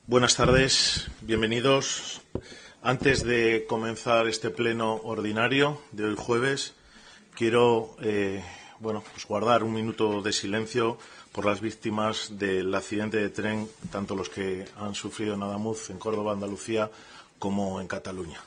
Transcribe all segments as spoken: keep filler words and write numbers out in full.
Buenas tardes, bienvenidos. Antes de comenzar este pleno ordinario de hoy jueves, quiero eh, bueno, pues guardar un minuto de silencio por las víctimas del accidente de tren, tanto los que han sufrido en Adamuz, en Córdoba, Andalucía, como en Cataluña.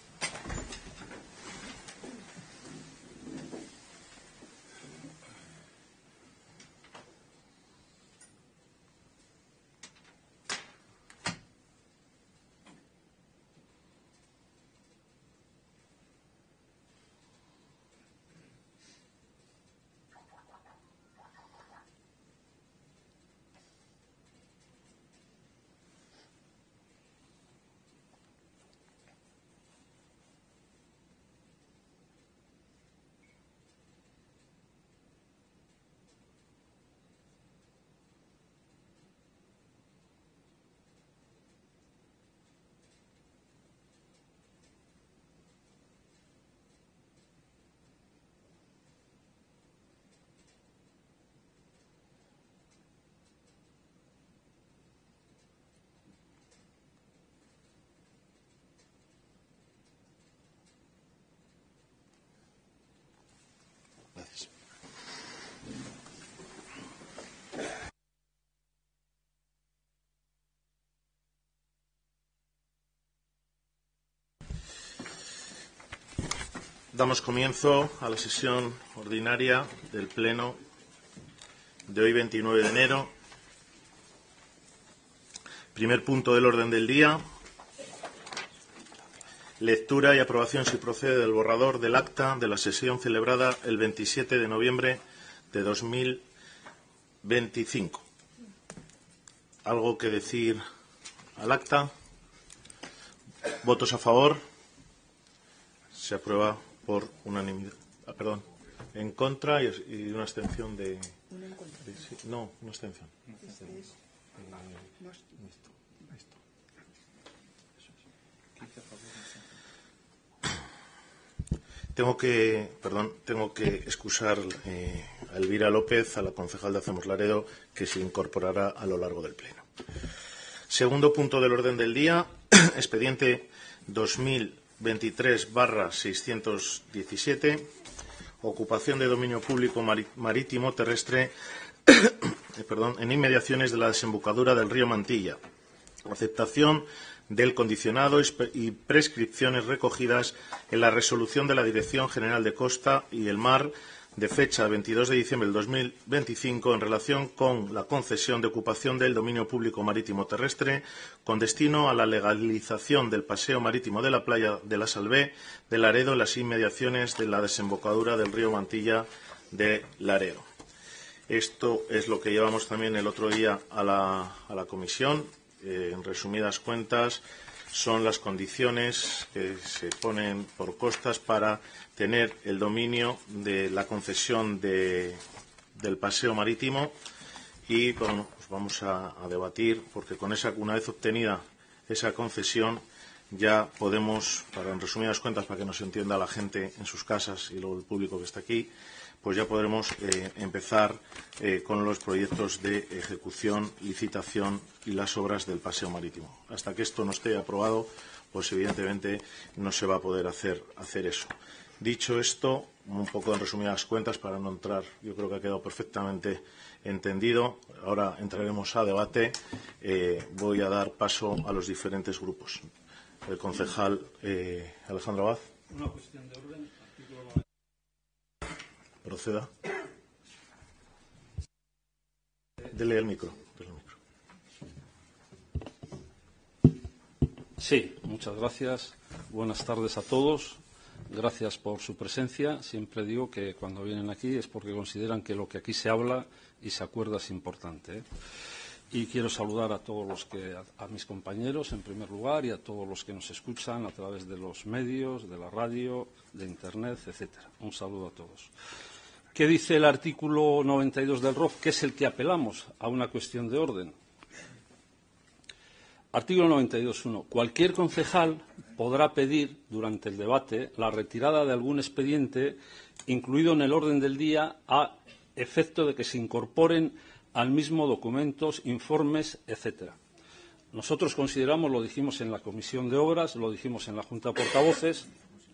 Gracias. Damos comienzo a la sesión ordinaria del Pleno de hoy, veintinueve de enero. Primer punto del orden del día. Lectura y aprobación, si procede, del borrador del acta de la sesión celebrada el veintisiete de noviembre de dos mil veinticinco. ¿Algo que decir al acta? ¿Votos a favor? Se aprueba por unanimidad. Ah, perdón. En contra y, y una abstención de... ¿Una en contra? De, sí, no, una abstención. Este es... eh, esto, esto. Tengo que, perdón, tengo que excusar eh, a Elvira López, a la concejal de Hacemos Laredo, que se incorporará a lo largo del pleno. Segundo punto del orden del día, expediente dos mil veintitrés barra seiscientos diecisiete, ocupación de dominio público marítimo terrestre perdón, en inmediaciones de la desembocadura del río Mantilla. Aceptación del condicionado y prescripciones recogidas en la resolución de la Dirección General de Costa y el Mar de fecha veintidós de diciembre del dos mil veinticinco en relación con la concesión de ocupación del dominio público marítimo terrestre con destino a la legalización del paseo marítimo de la playa de la Salvé de Laredo en las inmediaciones de la desembocadura del río Mantilla de Laredo. Esto es lo que llevamos también el otro día a la, a la comisión. Eh, en resumidas cuentas, son las condiciones que se ponen por costas para tener el dominio de la concesión de, del paseo marítimo y bueno, pues vamos a, a debatir, porque con esa, una vez obtenida esa concesión ya podemos, para en resumidas cuentas, para que nos entienda la gente en sus casas y luego el público que está aquí, pues ya podremos eh, empezar eh, con los proyectos de ejecución, licitación y las obras del paseo marítimo. Hasta que esto no esté aprobado, pues evidentemente no se va a poder hacer, hacer eso. Dicho esto, un poco en resumidas cuentas, para no entrar, yo creo que ha quedado perfectamente entendido. Ahora entraremos a debate. Eh, voy a dar paso a los diferentes grupos. El concejal eh, Alejandro Abad. Una cuestión de orden. Artículo... Proceda. Dele el micro. Dele el micro. Sí, muchas gracias. Buenas tardes a todos. Gracias por su presencia. Siempre digo que cuando vienen aquí es porque consideran que lo que aquí se habla y se acuerda es importante, ¿eh? Y quiero saludar a todos los que, a, a mis compañeros en primer lugar y a todos los que nos escuchan a través de los medios, de la radio, de Internet, etcétera. Un saludo a todos. ¿Qué dice el artículo noventa y dos del R O F, que es el que apelamos a una cuestión de orden? Artículo noventa y dos punto uno. Cualquier concejal podrá pedir durante el debate la retirada de algún expediente incluido en el orden del día a efecto de que se incorporen al mismo documentos, informes, etcétera. Nosotros consideramos, lo dijimos en la Comisión de Obras, lo dijimos en la Junta de Portavoces,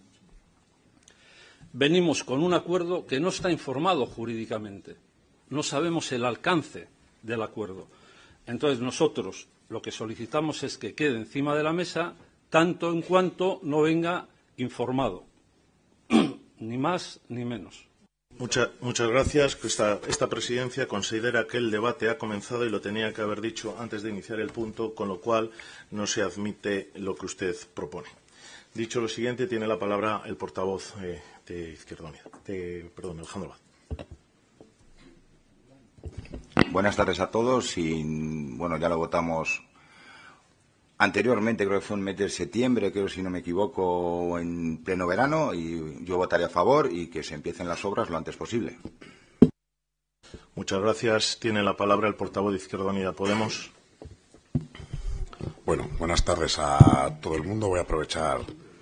venimos con un acuerdo que no está informado jurídicamente. No sabemos el alcance del acuerdo. Entonces, nosotros lo que solicitamos es que quede encima de la mesa tanto en cuanto no venga informado. Ni más ni menos. Mucha, muchas gracias. Esta, esta presidencia considera que el debate ha comenzado y lo tenía que haber dicho antes de iniciar el punto, con lo cual no se admite lo que usted propone. Dicho lo siguiente, tiene la palabra el portavoz eh, de Izquierda Unida. De, perdón, Alejandro Abad. Buenas tardes a todos y, bueno, ya lo votamos anteriormente, creo que fue en el mes de septiembre, creo si no me equivoco, en pleno verano, y yo votaré a favor y que se empiecen las obras lo antes posible. Muchas gracias. Tiene la palabra el portavoz de Izquierda Unida Podemos. Bueno, buenas tardes a todo el mundo. Voy a aprovechar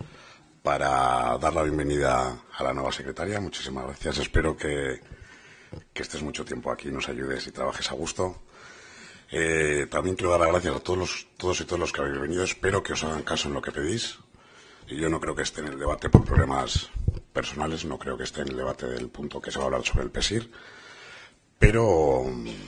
para dar la bienvenida a la nueva secretaria. Muchísimas gracias. Espero que, que estés mucho tiempo aquí, nos ayudes y trabajes a gusto. Eh, también quiero dar las gracias a todos, los, todos y todos los que habéis venido. Espero que os hagan caso en lo que pedís. Y yo no creo que esté en el debate por problemas personales, no creo que esté en el debate del punto que se va a hablar sobre el PESIR. Pero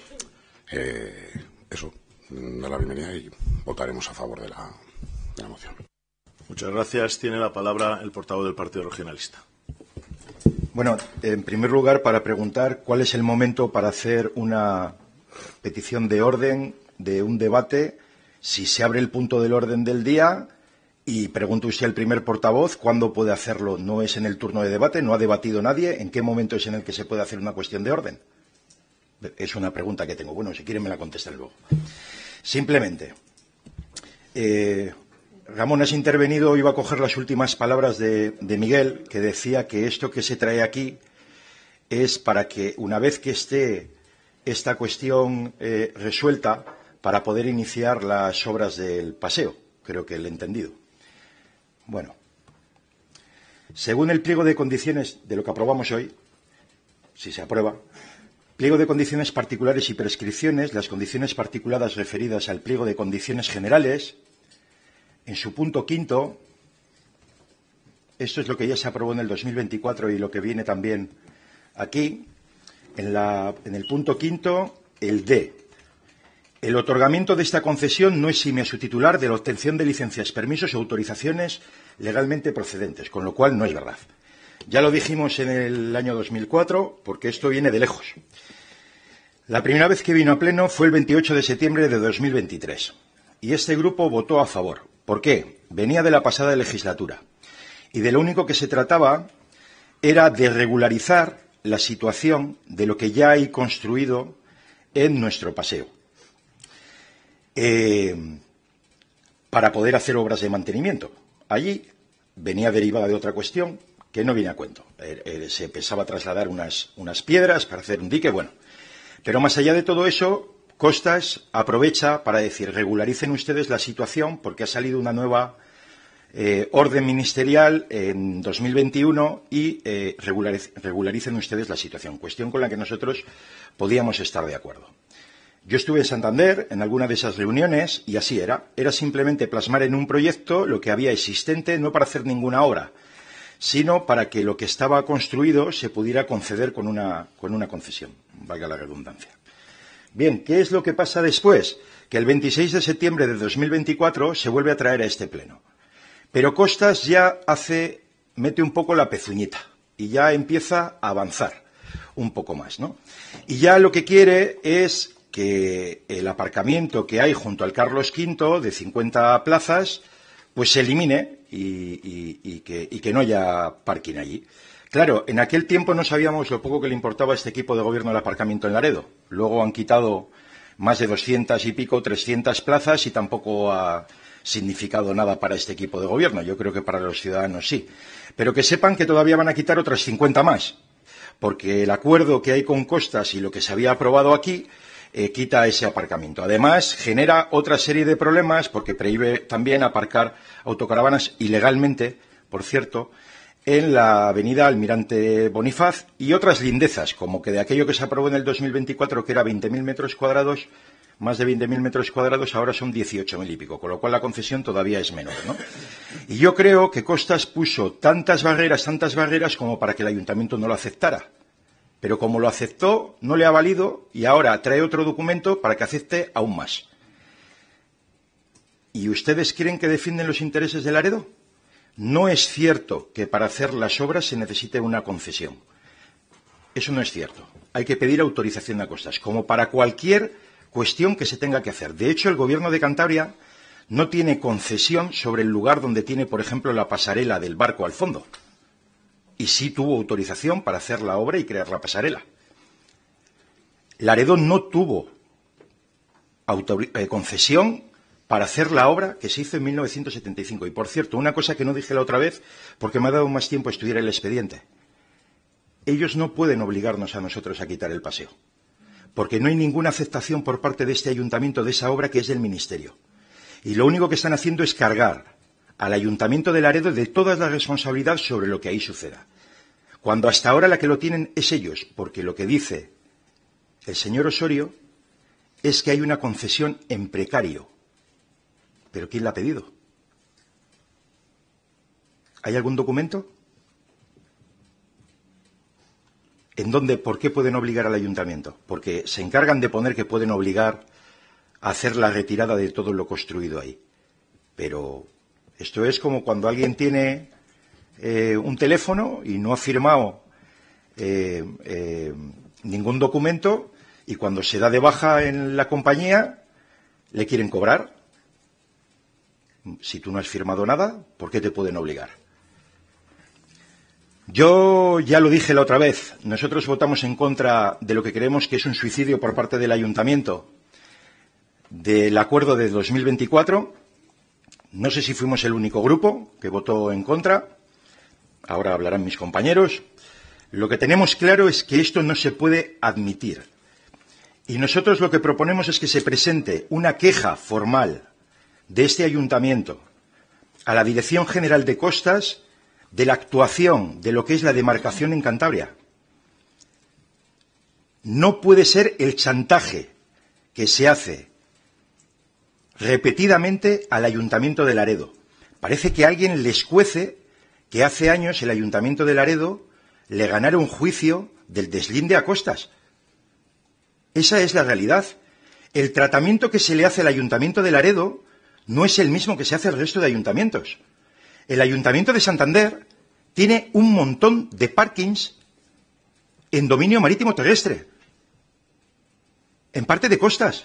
eh, eso, da la bienvenida y votaremos a favor de la, de la moción. Muchas gracias. Tiene la palabra el portavoz del Partido Regionalista. Bueno, en primer lugar, para preguntar cuál es el momento para hacer una petición de orden de un debate, si se abre el punto del orden del día, y pregunto usted al primer portavoz cuándo puede hacerlo. No es en el turno de debate, no ha debatido nadie. ¿En qué momento es en el que se puede hacer una cuestión de orden? Es una pregunta que tengo. Bueno, si quieren me la contestan luego. Simplemente, eh, Ramón, has intervenido, iba a coger las últimas palabras de, de Miguel, que decía que esto que se trae aquí es para que, una vez que esté esta cuestión eh, resuelta, para poder iniciar las obras del paseo. Creo que lo he entendido. Bueno, según el pliego de condiciones de lo que aprobamos hoy, si se aprueba, pliego de condiciones particulares y prescripciones, las condiciones particulares referidas al pliego de condiciones generales, en su punto quinto, esto es lo que ya se aprobó en el dos mil veinticuatro y lo que viene también aquí, en, la, en el punto quinto, el D. El otorgamiento de esta concesión no exime a su titular de la obtención de licencias, permisos o autorizaciones legalmente procedentes, con lo cual no es verdad. Ya lo dijimos en el año dos mil cuatro, porque esto viene de lejos. La primera vez que vino a pleno fue el veintiocho de septiembre de dos mil veintitrés. Y este grupo votó a favor. ¿Por qué? Venía de la pasada legislatura. Y de lo único que se trataba era de regularizar la situación de lo que ya hay construido en nuestro paseo. Eh, para poder hacer obras de mantenimiento. Allí venía derivada de otra cuestión que no viene a cuento. Eh, eh, se pensaba trasladar unas, unas piedras para hacer un dique, bueno. Pero más allá de todo eso, Costas aprovecha para decir, regularicen ustedes la situación porque ha salido una nueva eh, orden ministerial en dos mil veintiuno y eh, regulariz, regularicen ustedes la situación. Cuestión con la que nosotros podíamos estar de acuerdo. Yo estuve en Santander en alguna de esas reuniones y así era. Era simplemente plasmar en un proyecto lo que había existente, no para hacer ninguna obra, sino para que lo que estaba construido se pudiera conceder con una, con una concesión, valga la redundancia. Bien, ¿qué es lo que pasa después? Que el veintiséis de septiembre de dos mil veinticuatro se vuelve a traer a este pleno. Pero Costas ya hace, mete un poco la pezuñita y ya empieza a avanzar un poco más, ¿no? Y ya lo que quiere es que el aparcamiento que hay junto al Carlos quinto de cincuenta plazas pues se elimine y, y, y, que, y que no haya parking allí. Claro, en aquel tiempo no sabíamos lo poco que le importaba a este equipo de gobierno el aparcamiento en Laredo. Luego han quitado más de doscientas y pico, trescientas plazas y tampoco ha significado nada para este equipo de gobierno. Yo creo que para los ciudadanos sí. Pero que sepan que todavía van a quitar otras cincuenta más, porque el acuerdo que hay con Costas y lo que se había aprobado aquí Eh, quita ese aparcamiento. Además, genera otra serie de problemas porque prohíbe también aparcar autocaravanas ilegalmente, por cierto, en la avenida Almirante Bonifaz y otras lindezas, como que de aquello que se aprobó en el dos mil veinticuatro, que era veinte mil metros cuadrados, más de veinte mil metros cuadrados, ahora son dieciocho mil y pico, con lo cual la concesión todavía es menor, ¿no? Y yo creo que Costas puso tantas barreras, tantas barreras como para que el ayuntamiento no lo aceptara. Pero como lo aceptó, no le ha valido y ahora trae otro documento para que acepte aún más. ¿Y ustedes creen que defienden los intereses de Laredo? No es cierto que para hacer las obras se necesite una concesión. Eso no es cierto. Hay que pedir autorización a Costas, como para cualquier cuestión que se tenga que hacer. De hecho, el Gobierno de Cantabria no tiene concesión sobre el lugar donde tiene, por ejemplo, la pasarela del barco al fondo. Y sí tuvo autorización para hacer la obra y crear la pasarela. Laredo no tuvo eh, concesión para hacer la obra que se hizo en mil novecientos setenta y cinco. Y, por cierto, una cosa que no dije la otra vez, porque me ha dado más tiempo a estudiar el expediente. Ellos no pueden obligarnos a nosotros a quitar el paseo, porque no hay ninguna aceptación por parte de este ayuntamiento de esa obra que es del Ministerio. Y lo único que están haciendo es cargar al Ayuntamiento de Laredo de toda la responsabilidad sobre lo que ahí suceda. Cuando hasta ahora la que lo tienen es ellos, porque lo que dice el señor Osorio es que hay una concesión en precario. ¿Pero quién la ha pedido? ¿Hay algún documento? ¿En dónde, por qué pueden obligar al ayuntamiento? Porque se encargan de poner que pueden obligar a hacer la retirada de todo lo construido ahí. Pero esto es como cuando alguien tiene eh, un teléfono y no ha firmado eh, eh, ningún documento y cuando se da de baja en la compañía le quieren cobrar. Si tú no has firmado nada, ¿por qué te pueden obligar? Yo ya lo dije la otra vez, nosotros votamos en contra de lo que creemos que es un suicidio por parte del ayuntamiento del acuerdo de dos mil veinticuatro. No sé si fuimos el único grupo que votó en contra, ahora hablarán mis compañeros. Lo que tenemos claro es que esto no se puede admitir. Y nosotros lo que proponemos es que se presente una queja formal de este ayuntamiento a la Dirección General de Costas de la actuación de lo que es la demarcación en Cantabria. No puede ser el chantaje que se hace repetidamente al Ayuntamiento de Laredo. Parece que a alguien le escuece que hace años el Ayuntamiento de Laredo le ganara un juicio del deslinde a Costas. Esa es la realidad. El tratamiento que se le hace al Ayuntamiento de Laredo no es el mismo que se hace al resto de ayuntamientos. El Ayuntamiento de Santander tiene un montón de parkings en dominio marítimo terrestre, en parte de Costas.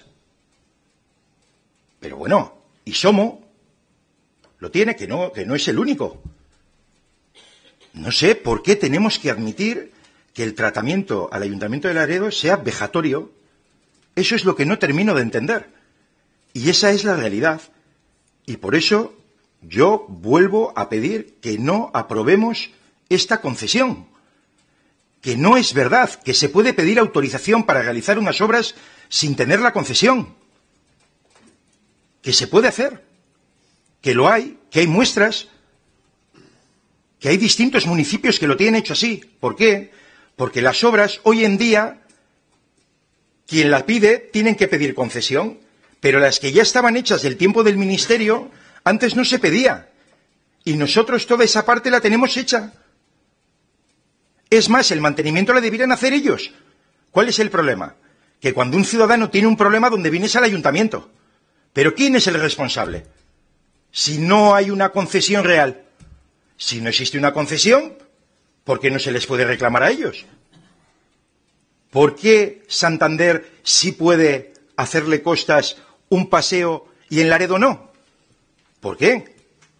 Pero bueno, y Somo lo tiene, que no, que no es el único. No sé por qué tenemos que admitir que el tratamiento al Ayuntamiento de Laredo sea vejatorio. Eso es lo que no termino de entender. Y esa es la realidad. Y por eso yo vuelvo a pedir que no aprobemos esta concesión. Que no es verdad que se puede pedir autorización para realizar unas obras sin tener la concesión. Que se puede hacer. Que lo hay, que hay muestras, que hay distintos municipios que lo tienen hecho así. ¿Por qué? Porque las obras, hoy en día, quien la pide, tienen que pedir concesión, pero las que ya estaban hechas del tiempo del Ministerio, antes no se pedía. Y nosotros toda esa parte la tenemos hecha. Es más, el mantenimiento lo debieran hacer ellos. ¿Cuál es el problema? Que cuando un ciudadano tiene un problema, donde viene es al ayuntamiento. ¿Pero quién es el responsable? Si no hay una concesión real. Si no existe una concesión, ¿por qué no se les puede reclamar a ellos? ¿Por qué Santander sí puede hacerle Costas un paseo y en Laredo no? ¿Por qué?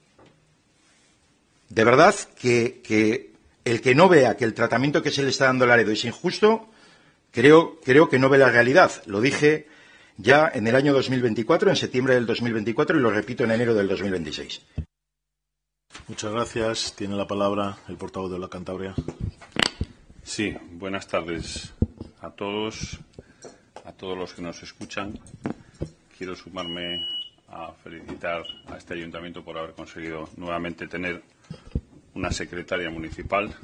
De verdad que, que el que no vea que el tratamiento que se le está dando a Laredo es injusto, creo, creo que no ve la realidad. Lo dije ya en el año dos mil veinticuatro, en septiembre del dos mil veinticuatro, y lo repito en enero del dos mil veintiséis. Muchas gracias. Tiene la palabra el portavoz de la Cantabria. Sí, buenas tardes a todos, a todos los que nos escuchan. Quiero sumarme a felicitar a este ayuntamiento por haber conseguido nuevamente tener una secretaria municipal.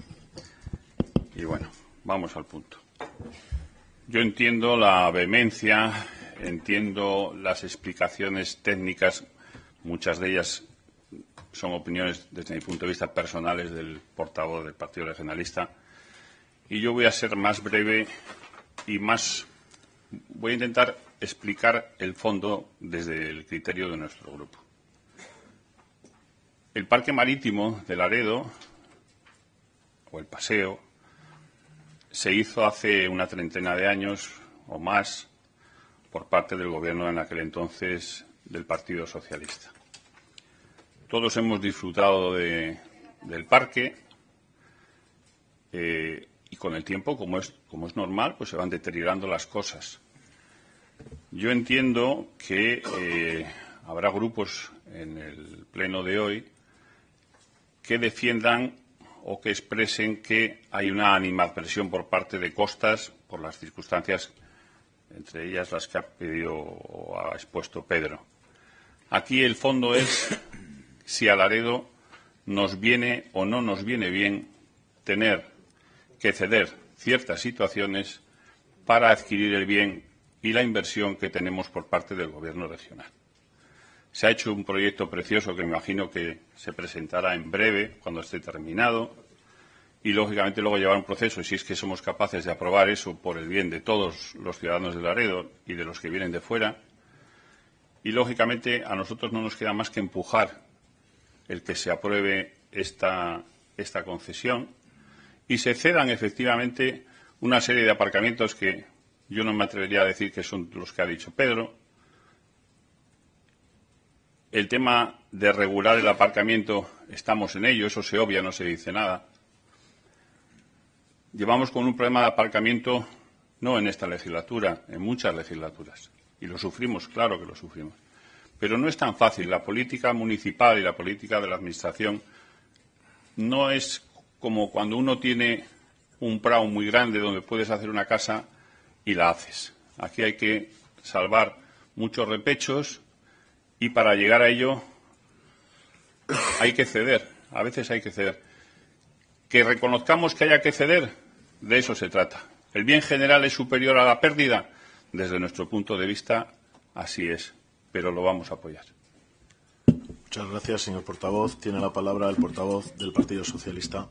Y bueno, vamos al punto. Yo entiendo la vehemencia entiendo las explicaciones técnicas, muchas de ellas son opiniones desde mi punto de vista personales del portavoz del Partido Regionalista, y yo voy a ser más breve y más voy a intentar explicar el fondo desde el criterio de nuestro grupo. El Parque Marítimo de Laredo, o el Paseo, se hizo hace una treintena de años o más por parte del gobierno en aquel entonces del Partido Socialista. Todos hemos disfrutado de, del parque eh, y con el tiempo, como es, como es normal, pues se van deteriorando las cosas. Yo entiendo que eh, habrá grupos en el pleno de hoy que defiendan o que expresen que hay una animadversión por parte de Costas por las circunstancias, entre ellas las que ha pedido o ha expuesto Pedro. Aquí el fondo es si a Laredo nos viene o no nos viene bien tener que ceder ciertas situaciones para adquirir el bien y la inversión que tenemos por parte del Gobierno regional. Se ha hecho un proyecto precioso que me imagino que se presentará en breve, cuando esté terminado, y lógicamente luego llevar un proceso, si es que somos capaces de aprobar eso por el bien de todos los ciudadanos de Laredo y de los que vienen de fuera, y lógicamente a nosotros no nos queda más que empujar el que se apruebe esta, esta concesión y se cedan efectivamente una serie de aparcamientos que yo no me atrevería a decir que son los que ha dicho Pedro. El tema de regular el aparcamiento, estamos en ello, eso se obvia, no se dice nada. Llevamos con un problema de aparcamiento no en esta legislatura, en muchas legislaturas. Y lo sufrimos, claro que lo sufrimos. Pero no es tan fácil. La política municipal y la política de la Administración no es como cuando uno tiene un prado muy grande donde puedes hacer una casa y la haces. Aquí hay que salvar muchos repechos y para llegar a ello hay que ceder. A veces hay que ceder. Que reconozcamos que haya que ceder, de eso se trata. ¿El bien general es superior a la pérdida? Desde nuestro punto de vista, así es, pero lo vamos a apoyar. Muchas gracias, señor portavoz. Tiene la palabra el portavoz del Partido Socialista.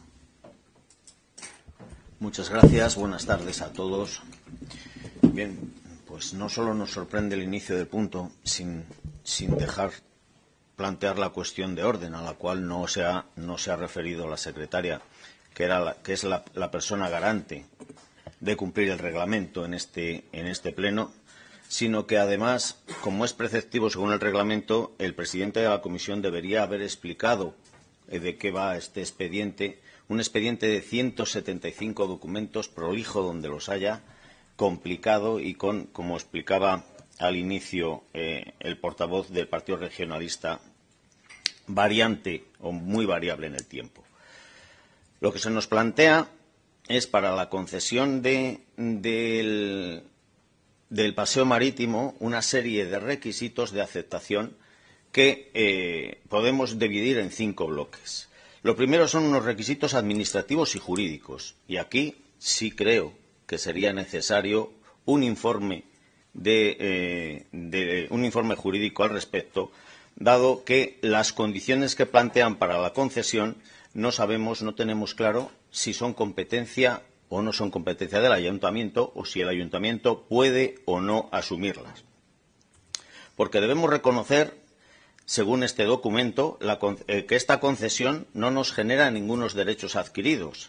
Muchas gracias. Buenas tardes a todos. Bien, pues no solo nos sorprende el inicio de punto, sin, sin dejar plantear la cuestión de orden, a la cual no se ha, no se ha referido la secretaria, que, era la, que es la, la persona garante de cumplir el reglamento en este, en este pleno, sino que además, como es preceptivo según el reglamento, el presidente de la comisión debería haber explicado eh, de qué va este expediente, un expediente de ciento setenta y cinco documentos, prolijo donde los haya, complicado y con, como explicaba al inicio eh, el portavoz del Partido Regionalista, variante o muy variable en el tiempo. Lo que se nos plantea es para la concesión de, del, del paseo marítimo una serie de requisitos de aceptación que eh, podemos dividir en cinco bloques. Lo primero son unos requisitos administrativos y jurídicos, y aquí sí creo que sería necesario un informe de, eh, de un informe jurídico al respecto, dado que las condiciones que plantean para la concesión no sabemos, no tenemos claro si son competencia o no son competencia del ayuntamiento o si el ayuntamiento puede o no asumirlas. Porque debemos reconocer, según este documento, la, eh, que esta concesión no nos genera ningunos derechos adquiridos,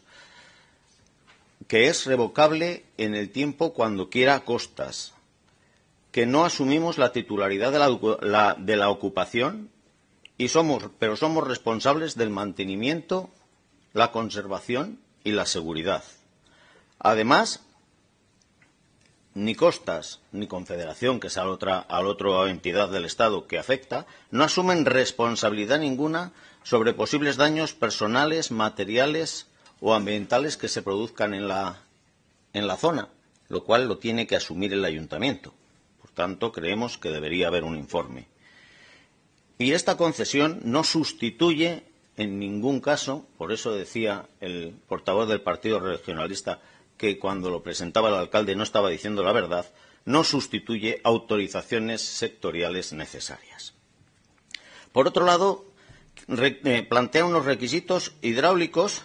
que es revocable en el tiempo cuando quiera Costas, que no asumimos la titularidad de la, la, de la ocupación, y somos, pero somos responsables del mantenimiento, la conservación y la seguridad. Además, ni Costas ni Confederación, que es a la otra, a la otra entidad del Estado que afecta, no asumen responsabilidad ninguna sobre posibles daños personales, materiales o ambientales que se produzcan en la, en la zona, lo cual lo tiene que asumir el ayuntamiento. Por tanto, creemos que debería haber un informe. Y esta concesión no sustituye en ningún caso, por eso decía el portavoz del Partido Regionalista que cuando lo presentaba el alcalde no estaba diciendo la verdad, no sustituye autorizaciones sectoriales necesarias. Por otro lado, re, eh, plantea unos requisitos hidráulicos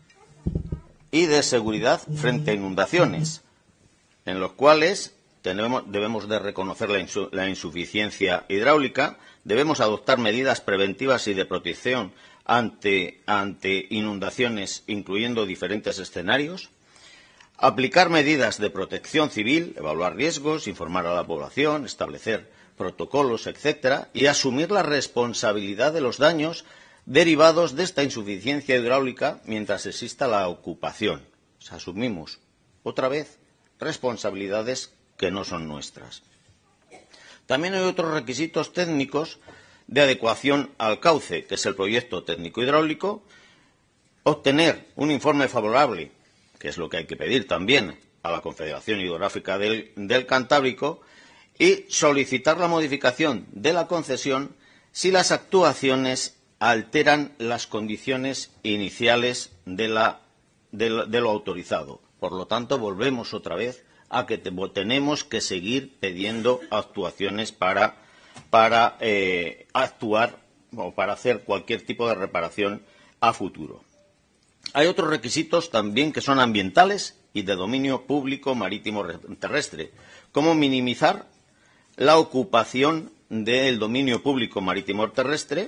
y de seguridad frente a inundaciones, en los cuales tenemos, debemos de reconocer la, insu, la insuficiencia hidráulica, debemos adoptar medidas preventivas y de protección ante, ante inundaciones, incluyendo diferentes escenarios, aplicar medidas de protección civil, evaluar riesgos, informar a la población, establecer protocolos, etcétera, y asumir la responsabilidad de los daños derivados de esta insuficiencia hidráulica mientras exista la ocupación. O sea, asumimos, otra vez, responsabilidades que no son nuestras. También hay otros requisitos técnicos de adecuación al cauce, que es el proyecto técnico hidráulico, obtener un informe favorable, que es lo que hay que pedir también a la Confederación Hidrográfica del, del Cantábrico, y solicitar la modificación de la concesión si las actuaciones alteran las condiciones iniciales de, la, de, lo, de lo autorizado. Por lo tanto, volvemos otra vez a que te, tenemos que seguir pidiendo actuaciones para, para eh, actuar o para hacer cualquier tipo de reparación a futuro. Hay otros requisitos también que son ambientales y de dominio público marítimo terrestre, como minimizar la ocupación del dominio público marítimo terrestre,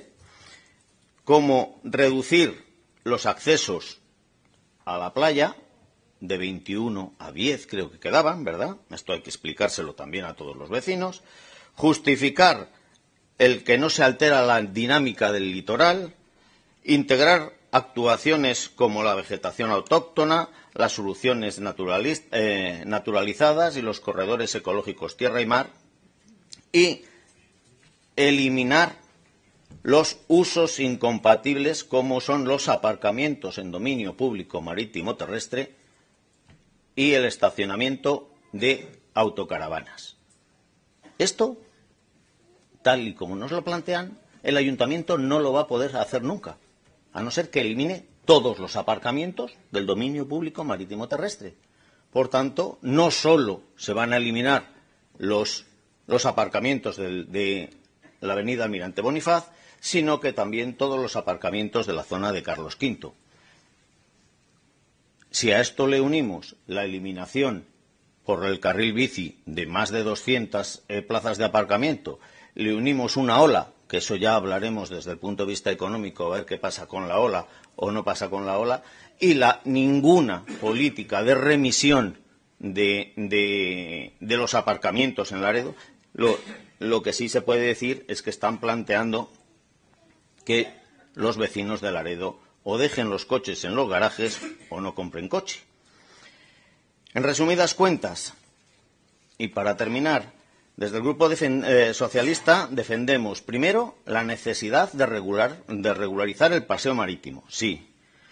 como reducir los accesos a la playa de veintiuno a diez, creo que quedaban, ¿verdad? Esto hay que explicárselo también a todos los vecinos. Justificar el que no se altera la dinámica del litoral, integrar actuaciones como la vegetación autóctona, las soluciones eh, naturalizadas y los corredores ecológicos tierra y mar, y eliminar los usos incompatibles como son los aparcamientos en dominio público marítimo terrestre y el estacionamiento de autocaravanas. Esto, tal y como nos lo plantean, el ayuntamiento no lo va a poder hacer nunca, a no ser que elimine todos los aparcamientos del dominio público marítimo terrestre. Por tanto, no solo se van a eliminar los, los aparcamientos de, de la avenida Almirante Bonifaz, sino que también todos los aparcamientos de la zona de Carlos quinto. Si a esto le unimos la eliminación por el carril bici de más de doscientas eh, plazas de aparcamiento, le unimos una ola, que eso ya hablaremos desde el punto de vista económico, a ver qué pasa con la ola o no pasa con la ola, y la ninguna política de remisión de, de, de los aparcamientos en Laredo, lo, lo que sí se puede decir es que están planteando que los vecinos de Laredo o dejen los coches en los garajes o no compren coche. En resumidas cuentas, y para terminar, desde el Grupo eh, Socialista defendemos, primero, la necesidad de, regular, de regularizar el paseo marítimo, sí.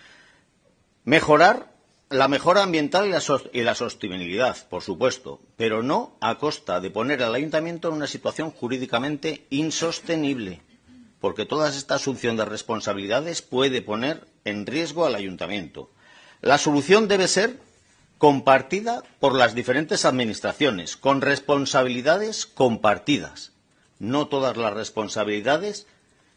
Mejorar la mejora ambiental y la, so y la sostenibilidad, por supuesto, pero no a costa de poner al ayuntamiento en una situación jurídicamente insostenible, porque toda esta asunción de responsabilidades puede poner en riesgo al ayuntamiento. La solución debe ser compartida por las diferentes administraciones, con responsabilidades compartidas, no todas las responsabilidades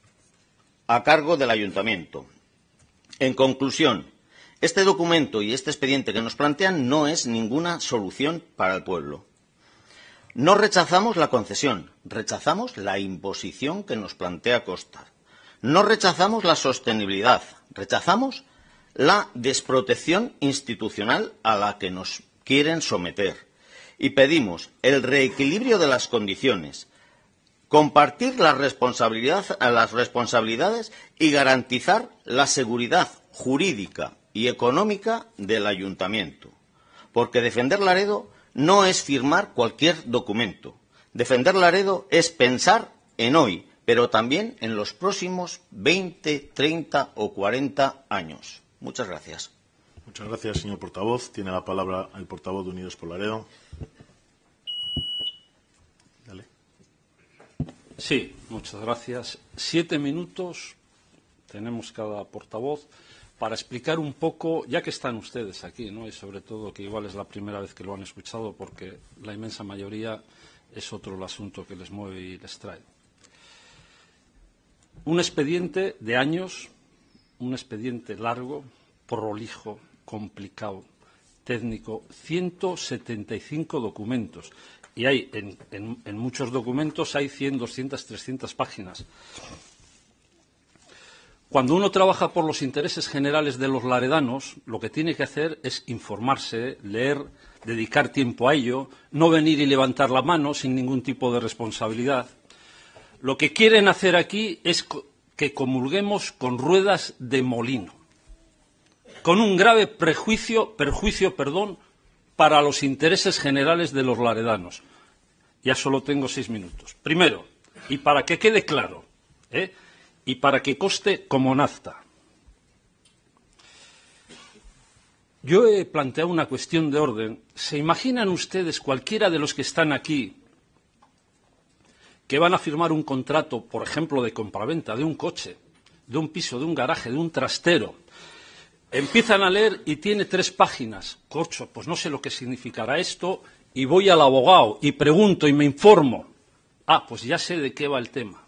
a cargo del ayuntamiento. En conclusión, este documento y este expediente que nos plantean no es ninguna solución para el pueblo. No rechazamos la concesión, rechazamos la imposición que nos plantea Costa. No rechazamos la sostenibilidad, rechazamos la desprotección institucional a la que nos quieren someter. Y pedimos el reequilibrio de las condiciones, compartir la responsabilidad, las responsabilidades y garantizar la seguridad jurídica y económica del ayuntamiento. Porque defender Laredo no es firmar cualquier documento. Defender Laredo es pensar en hoy, pero también en los próximos veinte, treinta o cuarenta años. Muchas gracias. Muchas gracias, señor portavoz. Tiene la palabra el portavoz de Unidos por Laredo. Dale. Sí, muchas gracias. Siete minutos tenemos cada portavoz para explicar un poco, ya que están ustedes aquí, ¿no? Y sobre todo que igual es la primera vez que lo han escuchado, porque la inmensa mayoría es otro el asunto que les mueve y les trae. Un expediente de años, un expediente largo, prolijo, complicado, técnico, ciento setenta y cinco documentos. Y hay, en, en, en muchos documentos hay cien, doscientas, trescientas páginas. Cuando uno trabaja por los intereses generales de los laredanos, lo que tiene que hacer es informarse, leer, dedicar tiempo a ello, no venir y levantar la mano sin ningún tipo de responsabilidad. Lo que quieren hacer aquí es que comulguemos con ruedas de molino, con un grave prejuicio, perjuicio perdón, para los intereses generales de los laredanos. Ya solo tengo seis minutos. Primero, y para que quede claro, ¿eh? y para que coste como nafta. Yo he planteado una cuestión de orden. ¿Se imaginan ustedes, cualquiera de los que están aquí, que van a firmar un contrato, por ejemplo, de compraventa de un coche, de un piso, de un garaje, de un trastero? Empiezan a leer y tiene tres páginas. Corcho, pues no sé lo que significará esto, y voy al abogado y pregunto y me informo. Ah, pues ya sé de qué va el tema.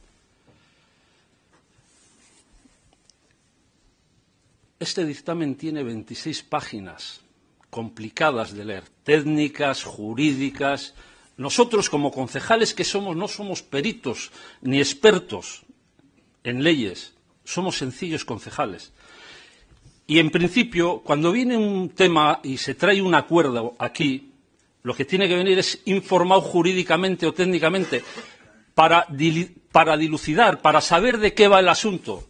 Este dictamen tiene veintiséis páginas complicadas de leer, técnicas, jurídicas. Nosotros, como concejales que somos, no somos peritos ni expertos en leyes, somos sencillos concejales. Y, en principio, cuando viene un tema y se trae un acuerdo aquí, lo que tiene que venir es informado jurídicamente o técnicamente para, dil- para dilucidar, para saber de qué va el asunto.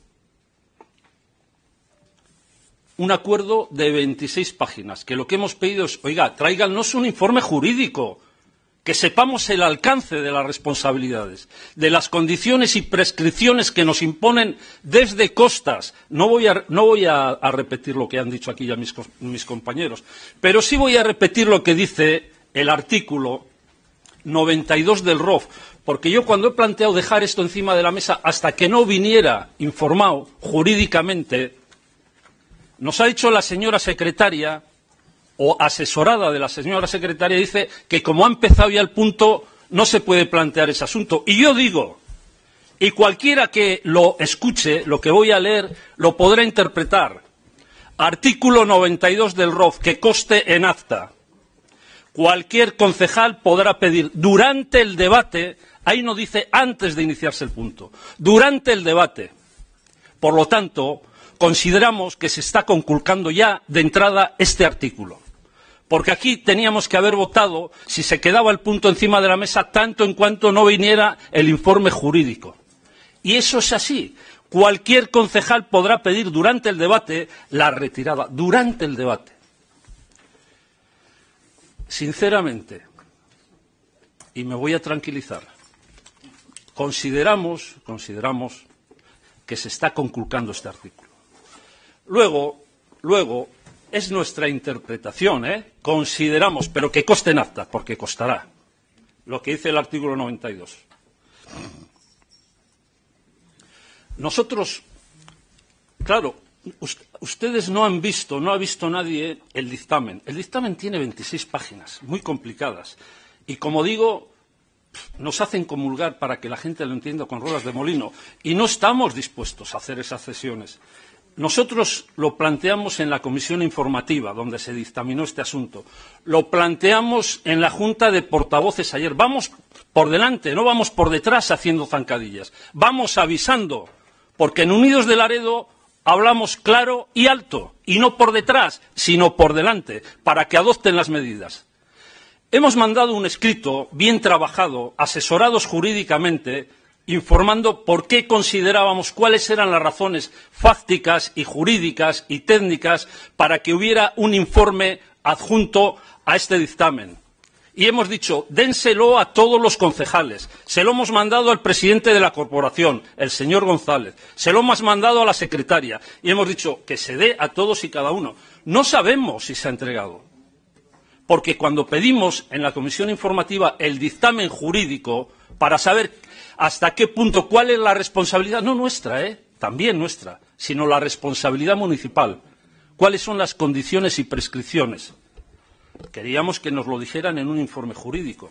Un acuerdo de veintiséis páginas, que lo que hemos pedido es, oiga, tráiganos un informe jurídico, que sepamos el alcance de las responsabilidades, de las condiciones y prescripciones que nos imponen desde costas. No voy a, no voy a, a repetir lo que han dicho aquí ya mis, mis compañeros, pero sí voy a repetir lo que dice el artículo noventa y dos del R O F, porque yo cuando he planteado dejar esto encima de la mesa hasta que no viniera informado jurídicamente, nos ha dicho la señora secretaria, o asesorada de la señora secretaria, dice que como ha empezado ya el punto, no se puede plantear ese asunto. Y yo digo, y cualquiera que lo escuche, lo que voy a leer, lo podrá interpretar. Artículo noventa y dos del R O F, que conste en acta. Cualquier concejal podrá pedir durante el debate, ahí no dice antes de iniciarse el punto, durante el debate. Por lo tanto, consideramos que se está conculcando ya de entrada este artículo. Porque aquí teníamos que haber votado si se quedaba el punto encima de la mesa tanto en cuanto no viniera el informe jurídico. Y eso es así. Cualquier concejal podrá pedir durante el debate la retirada, durante el debate. Sinceramente, y me voy a tranquilizar, consideramos, consideramos que se está conculcando este artículo. Luego, luego, es nuestra interpretación, ¿eh? Consideramos, pero que coste en acta, porque costará, lo que dice el artículo noventa y dos. Nosotros, claro, ustedes no han visto, no ha visto nadie el dictamen. El dictamen tiene veintiséis páginas, muy complicadas. Y como digo, nos hacen comulgar para que la gente lo entienda con ruedas de molino. Y no estamos dispuestos a hacer esas cesiones. Nosotros lo planteamos en la comisión informativa, donde se dictaminó este asunto. Lo planteamos en la Junta de Portavoces ayer. Vamos por delante, no vamos por detrás haciendo zancadillas. Vamos avisando, porque en Unidos de Laredo hablamos claro y alto, y no por detrás, sino por delante, para que adopten las medidas. Hemos mandado un escrito bien trabajado, asesorados jurídicamente, informando por qué considerábamos cuáles eran las razones fácticas y jurídicas y técnicas para que hubiera un informe adjunto a este dictamen. Y hemos dicho, dénselo a todos los concejales. Se lo hemos mandado al presidente de la corporación, el señor González. Se lo hemos mandado a la secretaria. Y hemos dicho que se dé a todos y cada uno. No sabemos si se ha entregado. Porque cuando pedimos en la comisión informativa el dictamen jurídico para saber hasta qué punto, cuál es la responsabilidad, no nuestra, ¿eh? También nuestra, sino la responsabilidad municipal. ¿Cuáles son las condiciones y prescripciones? Queríamos que nos lo dijeran en un informe jurídico.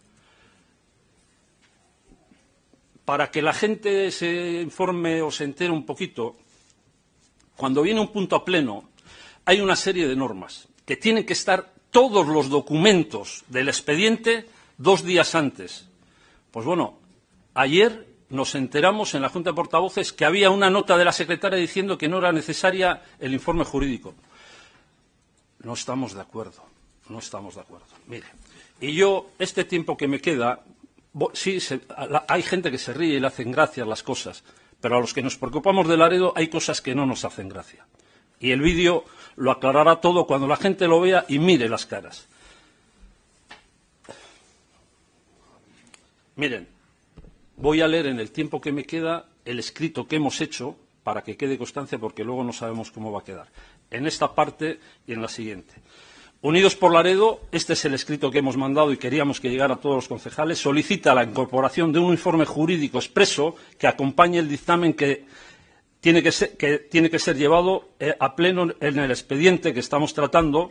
Para que la gente se informe o se entere un poquito, cuando viene un punto a pleno, hay una serie de normas que tienen que estar todos los documentos del expediente dos días antes. Pues bueno, ayer nos enteramos en la Junta de Portavoces que había una nota de la secretaria diciendo que no era necesaria el informe jurídico. No estamos de acuerdo, no estamos de acuerdo. Mire, y yo, este tiempo que me queda, sí, se, hay gente que se ríe y le hacen gracia las cosas, pero a los que nos preocupamos de Laredo hay cosas que no nos hacen gracia. Y el vídeo lo aclarará todo cuando la gente lo vea y mire las caras. Miren, voy a leer en el tiempo que me queda el escrito que hemos hecho para que quede constancia, porque luego no sabemos cómo va a quedar. En esta parte y en la siguiente. Unidos por Laredo, este es el escrito que hemos mandado y queríamos que llegara a todos los concejales, solicita la incorporación de un informe jurídico expreso que acompañe el dictamen que tiene que ser, que tiene que ser llevado eh, a pleno en el expediente que estamos tratando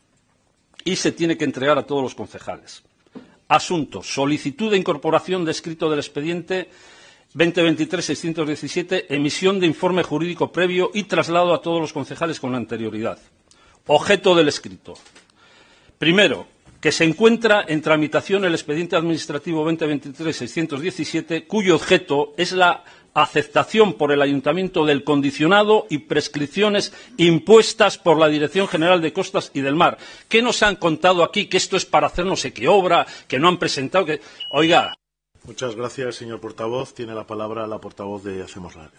y se tiene que entregar a todos los concejales. Asunto: solicitud de incorporación de escrito del expediente veinte veintitrés seiscientos diecisiete, emisión de informe jurídico previo y traslado a todos los concejales con anterioridad. Objeto del escrito. Primero, que se encuentra en tramitación el expediente administrativo veinte veintitrés seiscientos diecisiete, cuyo objeto es la aceptación por el Ayuntamiento del condicionado y prescripciones impuestas por la Dirección General de Costas y del Mar. ¿Qué nos han contado aquí? Que esto es para hacer no sé qué obra, que no han presentado. Que... Oiga. Muchas gracias, señor portavoz. Tiene la palabra la portavoz de Hacemos Laredo.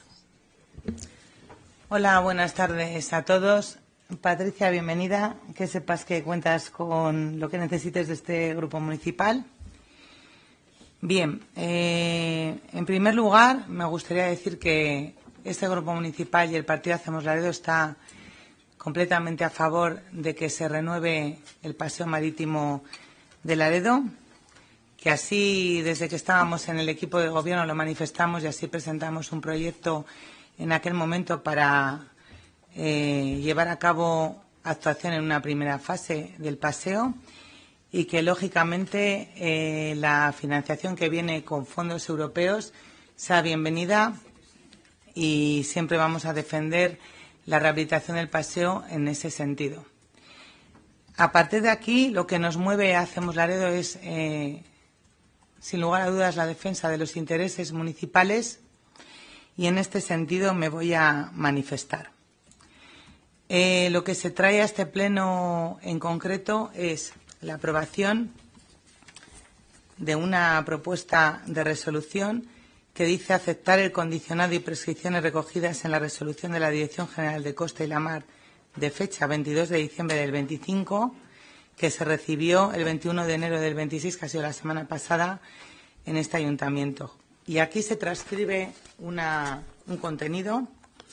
Hola, buenas tardes a todos. Patricia, bienvenida. Que sepas que cuentas con lo que necesites de este grupo municipal. Bien, eh, en primer lugar, me gustaría decir que este grupo municipal y el Partido Hacemos Laredo está completamente a favor de que se renueve el paseo marítimo de Laredo, que así, desde que estábamos en el equipo de gobierno, lo manifestamos y así presentamos un proyecto en aquel momento para eh, llevar a cabo actuación en una primera fase del paseo, y que, lógicamente, eh, la financiación que viene con fondos europeos sea bienvenida, y siempre vamos a defender la rehabilitación del paseo en ese sentido. A partir de aquí, lo que nos mueve a Hacemos Laredo es, eh, sin lugar a dudas, la defensa de los intereses municipales, y en este sentido me voy a manifestar. Eh, lo que se trae a este pleno en concreto es la aprobación de una propuesta de resolución que dice aceptar el condicionado y prescripciones recogidas en la resolución de la Dirección General de Costa y la Mar de fecha veintidós de diciembre del veinticinco, que se recibió el veintiuno de enero del veintiséis, que ha sido la semana pasada, en este ayuntamiento. Y aquí se transcribe una, un contenido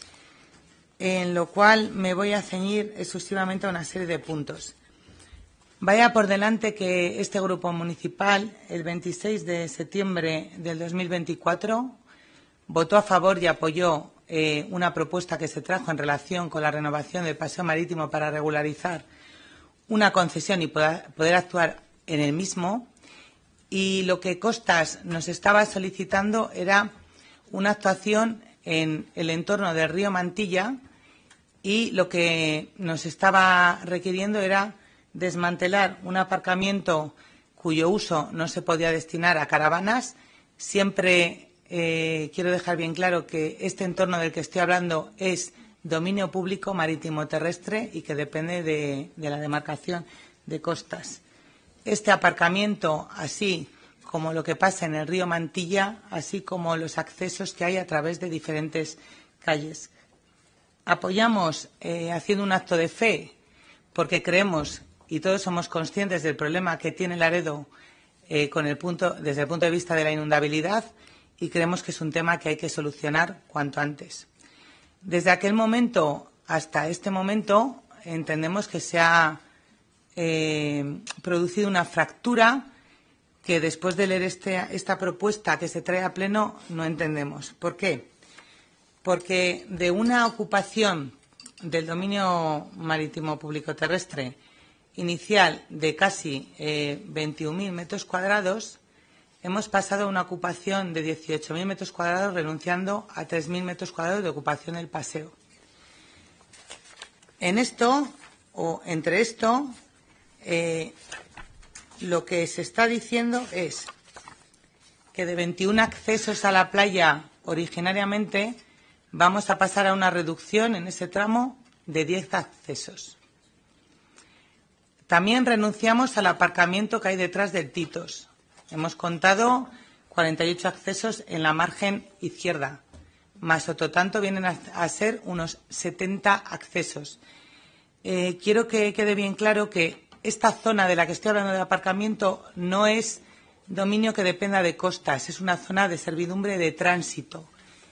en lo cual me voy a ceñir exclusivamente a una serie de puntos. Vaya por delante que este grupo municipal, el veintiséis de septiembre del dos mil veinticuatro, votó a favor y apoyó eh, una propuesta que se trajo en relación con la renovación del paseo marítimo para regularizar una concesión y poder, poder actuar en el mismo. Y lo que Costas nos estaba solicitando era una actuación en el entorno del río Mantilla, y lo que nos estaba requiriendo era desmantelar un aparcamiento cuyo uso no se podía destinar a caravanas. Siempre eh, quiero dejar bien claro que este entorno del que estoy hablando es dominio público marítimo terrestre y que depende de, de la demarcación de Costas. Este aparcamiento, así como lo que pasa en el río Mantilla, así como los accesos que hay a través de diferentes calles. Apoyamos eh, haciendo un acto de fe, porque creemos y todos somos conscientes del problema que tiene Laredo eh, con el punto, desde el punto de vista de la inundabilidad, y creemos que es un tema que hay que solucionar cuanto antes. Desde aquel momento hasta este momento entendemos que se ha eh, producido una fractura que, después de leer este, esta propuesta que se trae a pleno, no entendemos. ¿Por qué? porque de una ocupación del dominio marítimo público terrestre inicial de casi eh, veintiún mil metros cuadrados, hemos pasado a una ocupación de dieciocho mil metros cuadrados, renunciando a tres mil metros cuadrados de ocupación del paseo. En esto, o entre esto, eh, lo que se está diciendo es que de veintiún accesos a la playa originariamente vamos a pasar a una reducción en ese tramo de diez accesos. También renunciamos al aparcamiento que hay detrás del Titos. Hemos contado cuarenta y ocho accesos en la margen izquierda, más otro tanto vienen a, a ser unos setenta accesos. Eh, quiero que quede bien claro que esta zona de la que estoy hablando de aparcamiento no es dominio que dependa de costas, es una zona de servidumbre de tránsito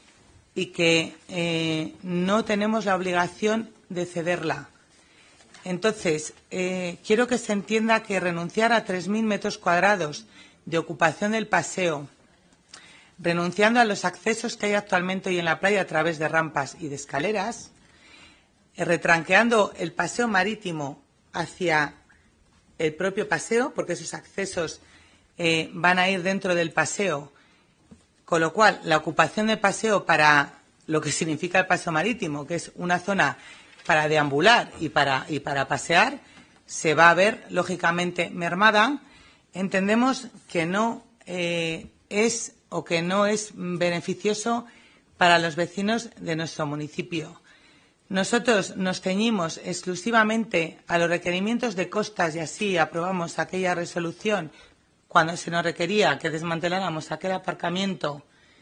y que eh, no tenemos la obligación de cederla. Entonces, eh, quiero que se entienda que renunciar a tres mil metros cuadrados de ocupación del paseo, renunciando a los accesos que hay actualmente hoy en la playa a través de rampas y de escaleras, eh, retranqueando el paseo marítimo hacia el propio paseo, porque esos accesos eh, van a ir dentro del paseo, con lo cual la ocupación del paseo para lo que significa el paseo marítimo, que es una zona para deambular y para, y para pasear, se va a ver lógicamente mermada. Entendemos que no eh, es o que no es beneficioso para los vecinos de nuestro municipio. Nosotros nos ceñimos exclusivamente a los requerimientos de costas y así aprobamos aquella resolución cuando se nos requería que desmanteláramos aquel aparcamiento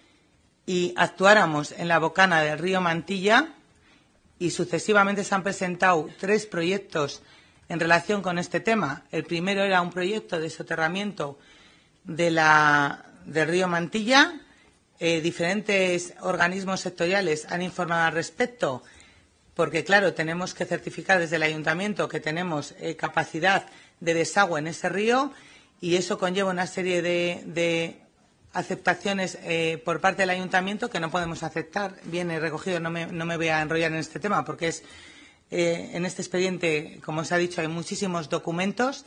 y actuáramos en la bocana del río Mantilla, y sucesivamente se han presentado tres proyectos en relación con este tema. El primero era un proyecto de soterramiento de la, del río Mantilla. Eh, diferentes organismos sectoriales han informado al respecto, porque, claro, tenemos que certificar desde el ayuntamiento que tenemos eh, capacidad de desagüe en ese río, y eso conlleva una serie de, de aceptaciones eh, por parte del ayuntamiento que no podemos aceptar. Viene recogido, no me, no me voy a enrollar en este tema porque es eh, en este expediente, como se ha dicho, hay muchísimos documentos,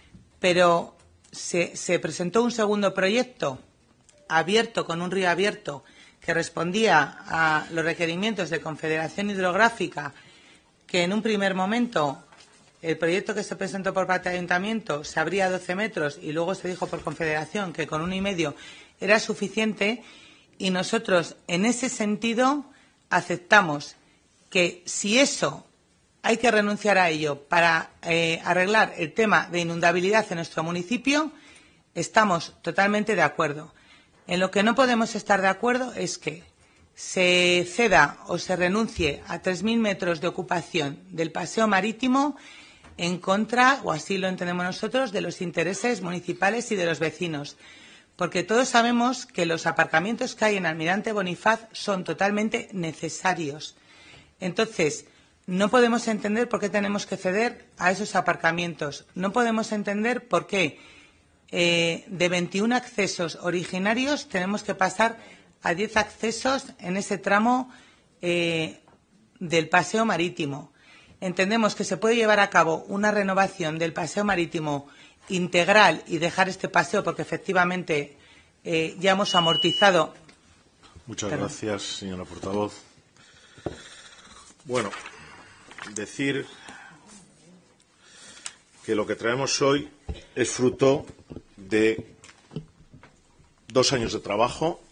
pero se, se presentó un segundo proyecto abierto, con un río abierto, que respondía a los requerimientos de Confederación Hidrográfica, que en un primer momento el proyecto que se presentó por parte del ayuntamiento se abría a doce metros y luego se dijo por Confederación que con uno y medio era suficiente, y nosotros en ese sentido aceptamos que si eso hay que renunciar a ello para eh, arreglar el tema de inundabilidad en nuestro municipio, estamos totalmente de acuerdo. En lo que no podemos estar de acuerdo es que se ceda o se renuncie a tres mil metros de ocupación del paseo marítimo en contra, o así lo entendemos nosotros, de los intereses municipales y de los vecinos. Porque todos sabemos que los aparcamientos que hay en Almirante Bonifaz son totalmente necesarios. Entonces, no podemos entender por qué tenemos que ceder a esos aparcamientos. No podemos entender por qué eh, de veintiún accesos originarios tenemos que pasar a diez accesos en ese tramo eh, del paseo marítimo. Entendemos que se puede llevar a cabo una renovación del paseo marítimo integral y dejar este paseo porque efectivamente eh, ya hemos amortizado. Muchas Perdón. gracias, señora portavoz. Bueno, decir que lo que traemos hoy es fruto de dos años de trabajo.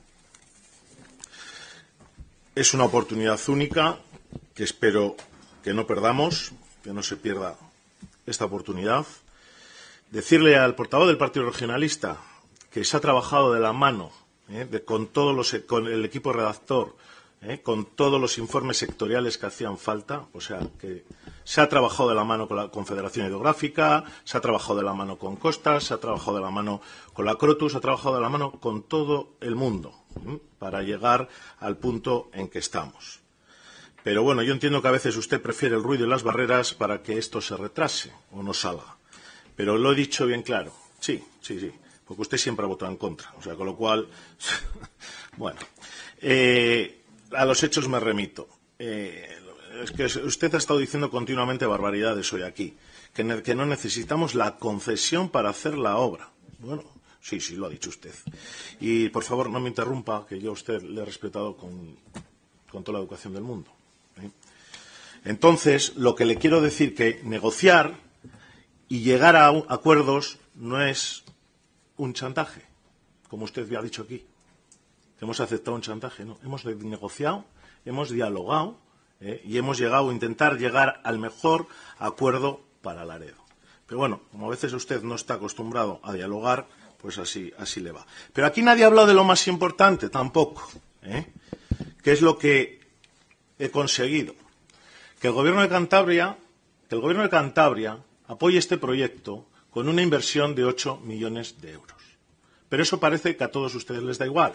Es una oportunidad única que espero que no perdamos, que no se pierda esta oportunidad. Decirle al portavoz del Partido Regionalista que se ha trabajado de la mano eh, de, con, todos los, con el equipo redactor, eh, con todos los informes sectoriales que hacían falta, o sea, que se ha trabajado de la mano con la Confederación Hidrográfica, se ha trabajado de la mano con Costas, se ha trabajado de la mano con la Crotus, se ha trabajado de la mano con todo el mundo eh, para llegar al punto en que estamos. Pero bueno, yo entiendo que a veces usted prefiere el ruido y las barreras para que esto se retrase o no salga. Pero lo he dicho bien claro. Sí, sí, sí. Porque usted siempre ha votado en contra. O sea, con lo cual, bueno. Eh, a los hechos me remito. Eh, es que usted ha estado diciendo continuamente barbaridades hoy aquí, que, ne que no necesitamos la concesión para hacer la obra. Bueno, sí, sí, lo ha dicho usted. Y, por favor, no me interrumpa, que yo a usted le he respetado con, con toda la educación del mundo. ¿eh? Entonces, lo que le quiero decir que negociar y llegar a un, acuerdos no es un chantaje, como usted ya ha dicho aquí. Hemos aceptado un chantaje, no. Hemos negociado, hemos dialogado eh, y hemos llegado a intentar llegar al mejor acuerdo para Laredo. Pero bueno, como a veces usted no está acostumbrado a dialogar, pues así, así le va. Pero aquí nadie ha hablado de lo más importante tampoco, ¿eh? que es lo que he conseguido. Que el Gobierno de Cantabria, que el Gobierno de Cantabria apoye este proyecto con una inversión de ocho millones de euros. Pero eso parece que a todos ustedes les da igual.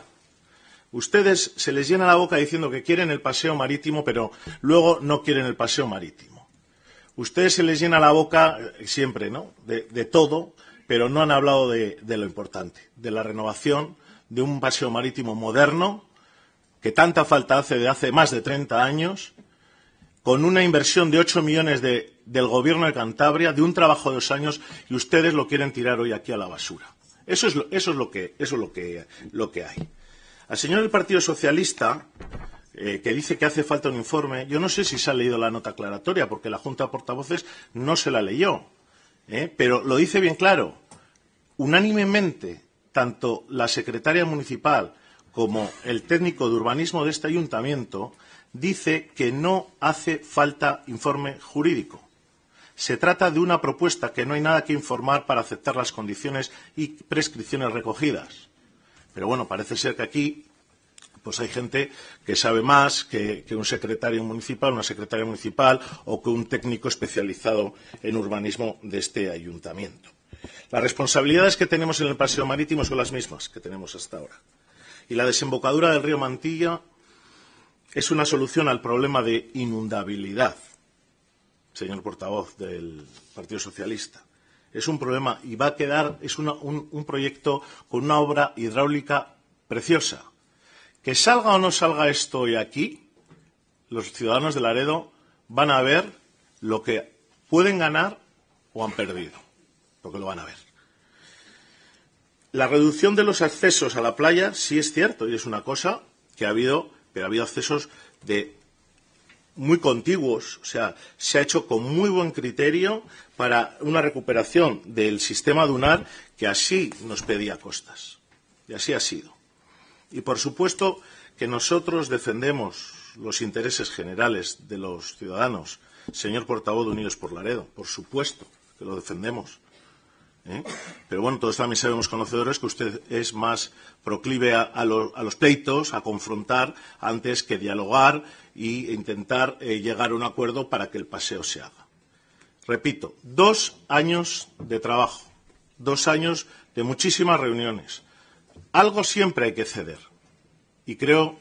Ustedes se les llena la boca diciendo que quieren el paseo marítimo, pero luego no quieren el paseo marítimo. Ustedes se les llena la boca siempre, ¿no?, de, de todo, pero no han hablado de, de lo importante, de la renovación de un paseo marítimo moderno, que tanta falta hace de hace más de treinta años, con una inversión de ocho millones de, del Gobierno de Cantabria, de un trabajo de dos años, y ustedes lo quieren tirar hoy aquí a la basura. Eso es lo, eso es lo que, eso es lo que, lo que hay. Al señor del Partido Socialista, eh, que dice que hace falta un informe, yo no sé si se ha leído la nota aclaratoria, porque la Junta de Portavoces no se la leyó, ¿eh? pero lo dice bien claro. Unánimemente, tanto la secretaria municipal como el técnico de urbanismo de este ayuntamiento dice que no hace falta informe jurídico. Se trata de una propuesta que no hay nada que informar para aceptar las condiciones y prescripciones recogidas. Pero bueno, parece ser que aquí pues hay gente que sabe más que, que un secretario municipal, una secretaria municipal o que un técnico especializado en urbanismo de este ayuntamiento. Las responsabilidades que tenemos en el paseo marítimo son las mismas que tenemos hasta ahora. Y la desembocadura del río Mantilla es una solución al problema de inundabilidad, señor portavoz del Partido Socialista. Es un problema y va a quedar, es una, un, un proyecto con una obra hidráulica preciosa. Que salga o no salga esto hoy aquí, los ciudadanos de Laredo van a ver lo que pueden ganar o han perdido, porque lo van a ver. La reducción de los accesos a la playa sí es cierto y es una cosa que ha habido, pero ha habido accesos de muy contiguos, o sea, se ha hecho con muy buen criterio para una recuperación del sistema dunar que así nos pedía Costas. Y así ha sido. Y por supuesto que nosotros defendemos los intereses generales de los ciudadanos, señor portavoz de Unidos por Laredo, por supuesto que lo defendemos. ¿Eh? Pero bueno, todos también sabemos conocedores que usted es más proclive a, a, lo, a los pleitos, a confrontar, antes que dialogar e intentar eh, llegar a un acuerdo para que el paseo se haga. Repito, dos años de trabajo, dos años de muchísimas reuniones. Algo siempre hay que ceder. Y creo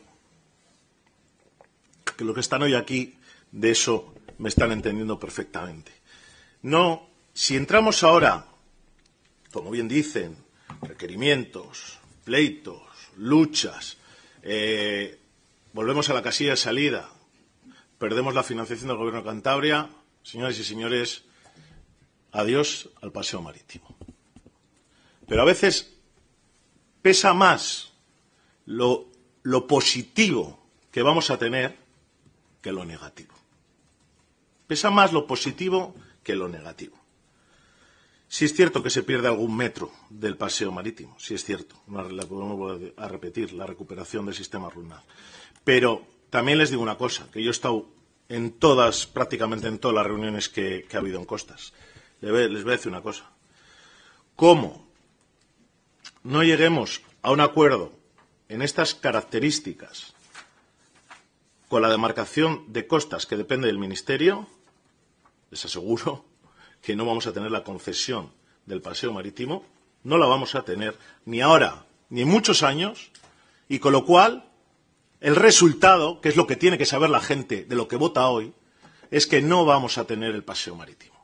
que los que están hoy aquí de eso me están entendiendo perfectamente. No, si entramos ahora, como bien dicen, requerimientos, pleitos, luchas, eh, volvemos a la casilla de salida, perdemos la financiación del Gobierno de Cantabria, señoras y señores, adiós al paseo marítimo. Pero a veces pesa más lo, lo positivo que vamos a tener que lo negativo. Pesa más lo positivo que lo negativo. Sí es cierto que se pierde algún metro del paseo marítimo, sí es cierto, no la podemos a repetir, la recuperación del sistema runal. Pero también les digo una cosa, que yo he estado en todas, prácticamente en todas las reuniones que, que ha habido en Costas. Les voy, les voy a decir una cosa. ¿Cómo no lleguemos a un acuerdo en estas características con la demarcación de Costas, que depende del Ministerio, les aseguro que no vamos a tener la concesión del paseo marítimo, no la vamos a tener ni ahora ni en muchos años, y con lo cual el resultado, que es lo que tiene que saber la gente de lo que vota hoy, es que no vamos a tener el paseo marítimo.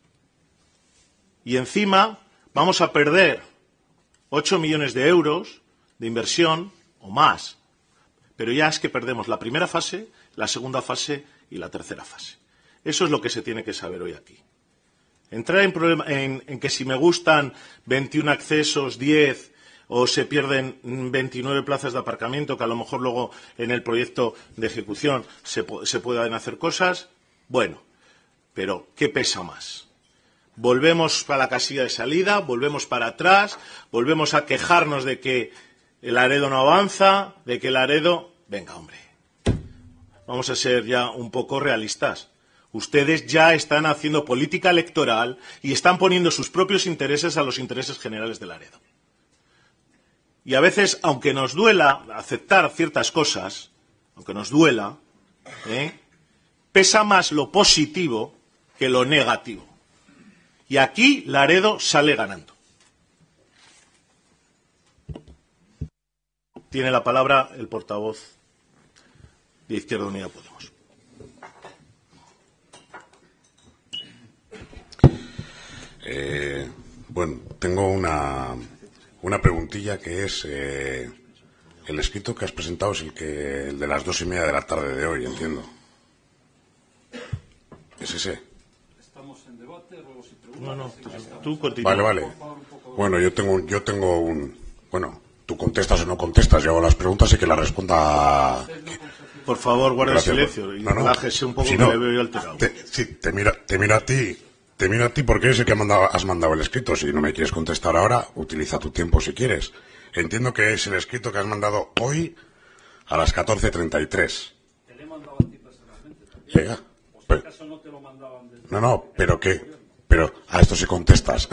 Y encima vamos a perder ocho millones de euros de inversión o más, pero ya es que perdemos la primera fase, la segunda fase y la tercera fase. Eso es lo que se tiene que saber hoy aquí. Entrar en, problema, en, en que si me gustan veintiún accesos, diez, o se pierden veintinueve plazas de aparcamiento, que a lo mejor luego en el proyecto de ejecución se, se puedan hacer cosas, bueno, pero ¿qué pesa más? Volvemos para la casilla de salida, volvemos para atrás, volvemos a quejarnos de que el Laredo no avanza, de que el Laredo... Venga, hombre, vamos a ser ya un poco realistas. Ustedes ya están haciendo política electoral y están poniendo sus propios intereses a los intereses generales de Laredo. Y a veces, aunque nos duela aceptar ciertas cosas, aunque nos duela, ¿eh? pesa más lo positivo que lo negativo. Y aquí Laredo sale ganando. Tiene la palabra el portavoz de Izquierda Unida Podemos. Eh, bueno, tengo una, una preguntilla que es eh, el escrito que has presentado es el que el de las dos y media de la tarde de hoy, entiendo. ¿Es ese? Estamos en debate, ruego si preguntas. No, no, tú, tú continúa. Vale, vale. Bueno, yo tengo, yo tengo un... Bueno, tú contestas o no contestas, yo hago las preguntas y que las responda... Por favor, guarda el Gracias. silencio y No, no. relájese un poco Si que no, le veo yo alterado. Te, sí, te mira, te mira a ti, te mira a ti porque eres el que ha mandado- has mandado el escrito. Si no me quieres contestar ahora, utiliza tu tiempo si quieres. Entiendo que es el escrito que has mandado hoy a las catorce treinta y tres. Te lo he mandado a ti personalmente también. Venga. ¿O si Pero- acaso no te lo mandaban desde... no, no, pero qué, pero a esto sí contestas.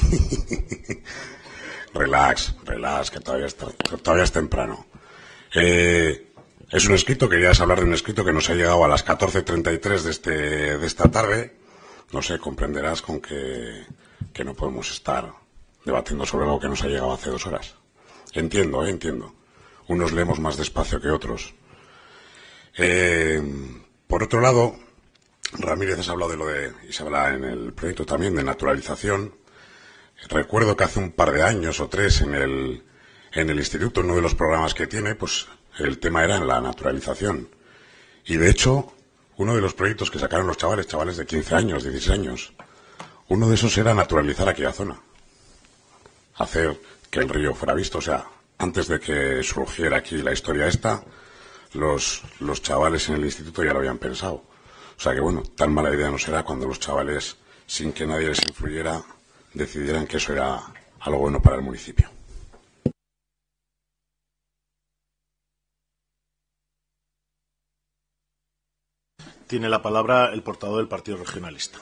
Relax, relax, que todavía está, que todavía es temprano. Eh, es un escrito, querías hablar de un escrito que nos ha llegado a las catorce treinta y tres de, este, de esta tarde. No sé, comprenderás con que, que no podemos estar debatiendo sobre algo que nos ha llegado hace dos horas. Entiendo, eh, entiendo. Unos leemos más despacio que otros. Eh, por otro lado, Ramírez has hablado de lo de, y se habla en el proyecto también, de naturalización. Recuerdo que hace un par de años o tres en el, en el instituto, uno de los programas que tiene, pues el tema era en la naturalización. Y de hecho, uno de los proyectos que sacaron los chavales, chavales de quince años, dieciséis años, uno de esos era naturalizar aquella zona. Hacer que el río fuera visto. O sea, antes de que surgiera aquí la historia esta, los, los chavales en el instituto ya lo habían pensado. O sea que bueno, tan mala idea no será cuando los chavales, sin que nadie les influyera, decidieran que eso era algo bueno para el municipio. Tiene la palabra el portavoz del Partido Regionalista.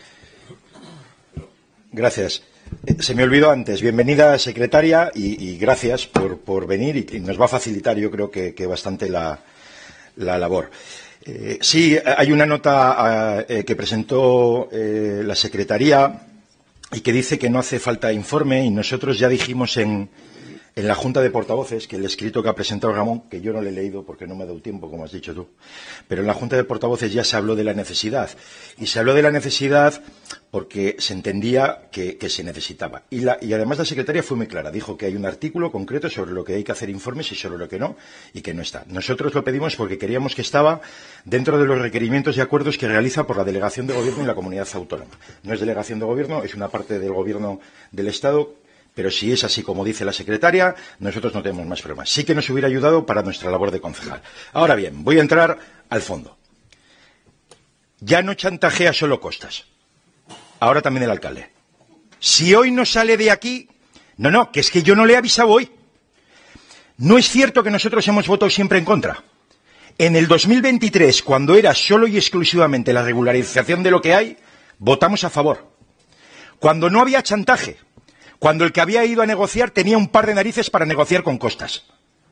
Gracias. Eh, Se me olvidó antes. Bienvenida, secretaria, y, y gracias por, por venir y, y nos va a facilitar, yo creo que, que bastante la, la labor. Eh, sí, hay una nota eh, que presentó eh, la secretaría y que dice que no hace falta informe, y nosotros ya dijimos en, en la Junta de Portavoces que el escrito que ha presentado Ramón, que yo no le he leído porque no me ha dado tiempo, como has dicho tú, pero en la Junta de Portavoces ya se habló de la necesidad. Y se habló de la necesidad porque se entendía que, que se necesitaba. Y, la, y además la secretaria fue muy clara. Dijo que hay un artículo concreto sobre lo que hay que hacer informes y sobre lo que no, y que no está. Nosotros lo pedimos porque queríamos que estaba dentro de los requerimientos y acuerdos que realiza por la Delegación de Gobierno y la Comunidad Autónoma. No es Delegación de Gobierno, es una parte del Gobierno del Estado. Pero si es así como dice la secretaria, nosotros no tenemos más problemas. Sí que nos hubiera ayudado para nuestra labor de concejal. Ahora bien, voy a entrar al fondo. Ya no chantajea solo Costas. Ahora también el alcalde. Si hoy no sale de aquí... No, no, que es que yo no le he avisado hoy. No es cierto que nosotros hemos votado siempre en contra. En el dos mil veintitrés, cuando era solo y exclusivamente la regularización de lo que hay, votamos a favor. Cuando no había chantaje... Cuando el que había ido a negociar tenía un par de narices para negociar con Costas.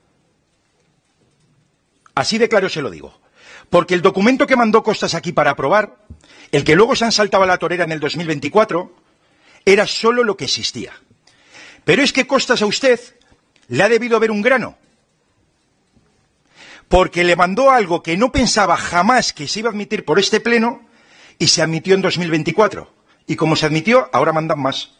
Así de claro se lo digo. Porque el documento que mandó Costas aquí para aprobar, el que luego se han saltado a la torera en el dos mil veinticuatro, era solo lo que existía. Pero es que Costas a usted le ha debido ver un grano. Porque le mandó algo que no pensaba jamás que se iba a admitir por este pleno y se admitió en dos mil veinticuatro. Y como se admitió, ahora mandan más.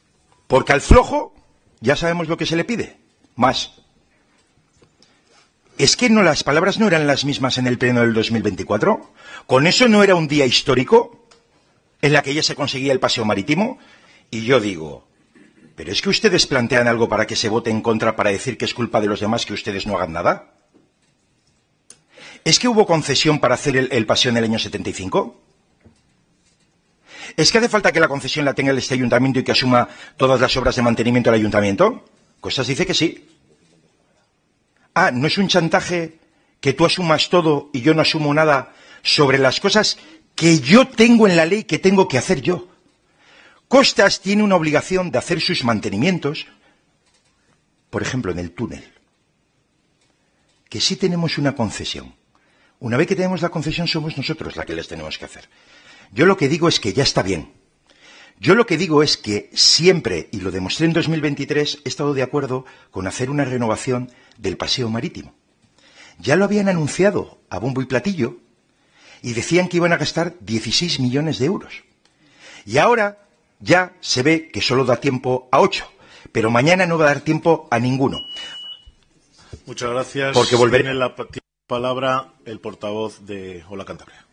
Porque al flojo ya sabemos lo que se le pide, más. ¿Es que no, las palabras no eran las mismas en el pleno del dos mil veinticuatro? ¿Con eso no era un día histórico en la que ya se conseguía el paseo marítimo? Y yo digo, ¿pero es que ustedes plantean algo para que se vote en contra para decir que es culpa de los demás que ustedes no hagan nada? ¿Es que hubo concesión para hacer el, el paseo en el año setenta y cinco? ¿Es que hace falta que la concesión la tenga este ayuntamiento y que asuma todas las obras de mantenimiento del ayuntamiento? Costas dice que sí. Ah, ¿no es un chantaje que tú asumas todo y yo no asumo nada sobre las cosas que yo tengo en la ley que tengo que hacer yo? Costas tiene una obligación de hacer sus mantenimientos, por ejemplo, en el túnel, que sí tenemos una concesión. Una vez que tenemos la concesión somos nosotros la que les tenemos que hacer. Yo lo que digo es que ya está bien. Yo lo que digo es que siempre, y lo demostré en dos mil veintitrés, he estado de acuerdo con hacer una renovación del paseo marítimo. Ya lo habían anunciado a bombo y platillo y decían que iban a gastar dieciséis millones de euros. Y ahora ya se ve que solo da tiempo a ocho, pero mañana no va a dar tiempo a ninguno. Muchas gracias. Porque volveré. Tiene la palabra el portavoz de Hola Cantabria.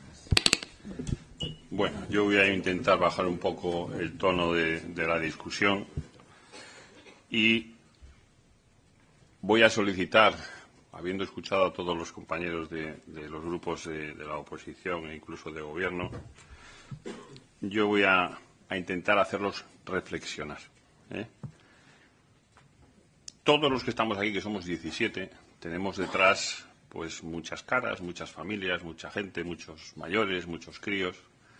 Bueno, yo voy a intentar bajar un poco el tono de, de la discusión y voy a solicitar, habiendo escuchado a todos los compañeros de, de los grupos de, de la oposición e incluso de gobierno, yo voy a, a intentar hacerlos reflexionar, ¿eh? Todos los que estamos aquí, que somos diecisiete, tenemos detrás pues muchas caras, muchas familias, mucha gente, muchos mayores, muchos críos.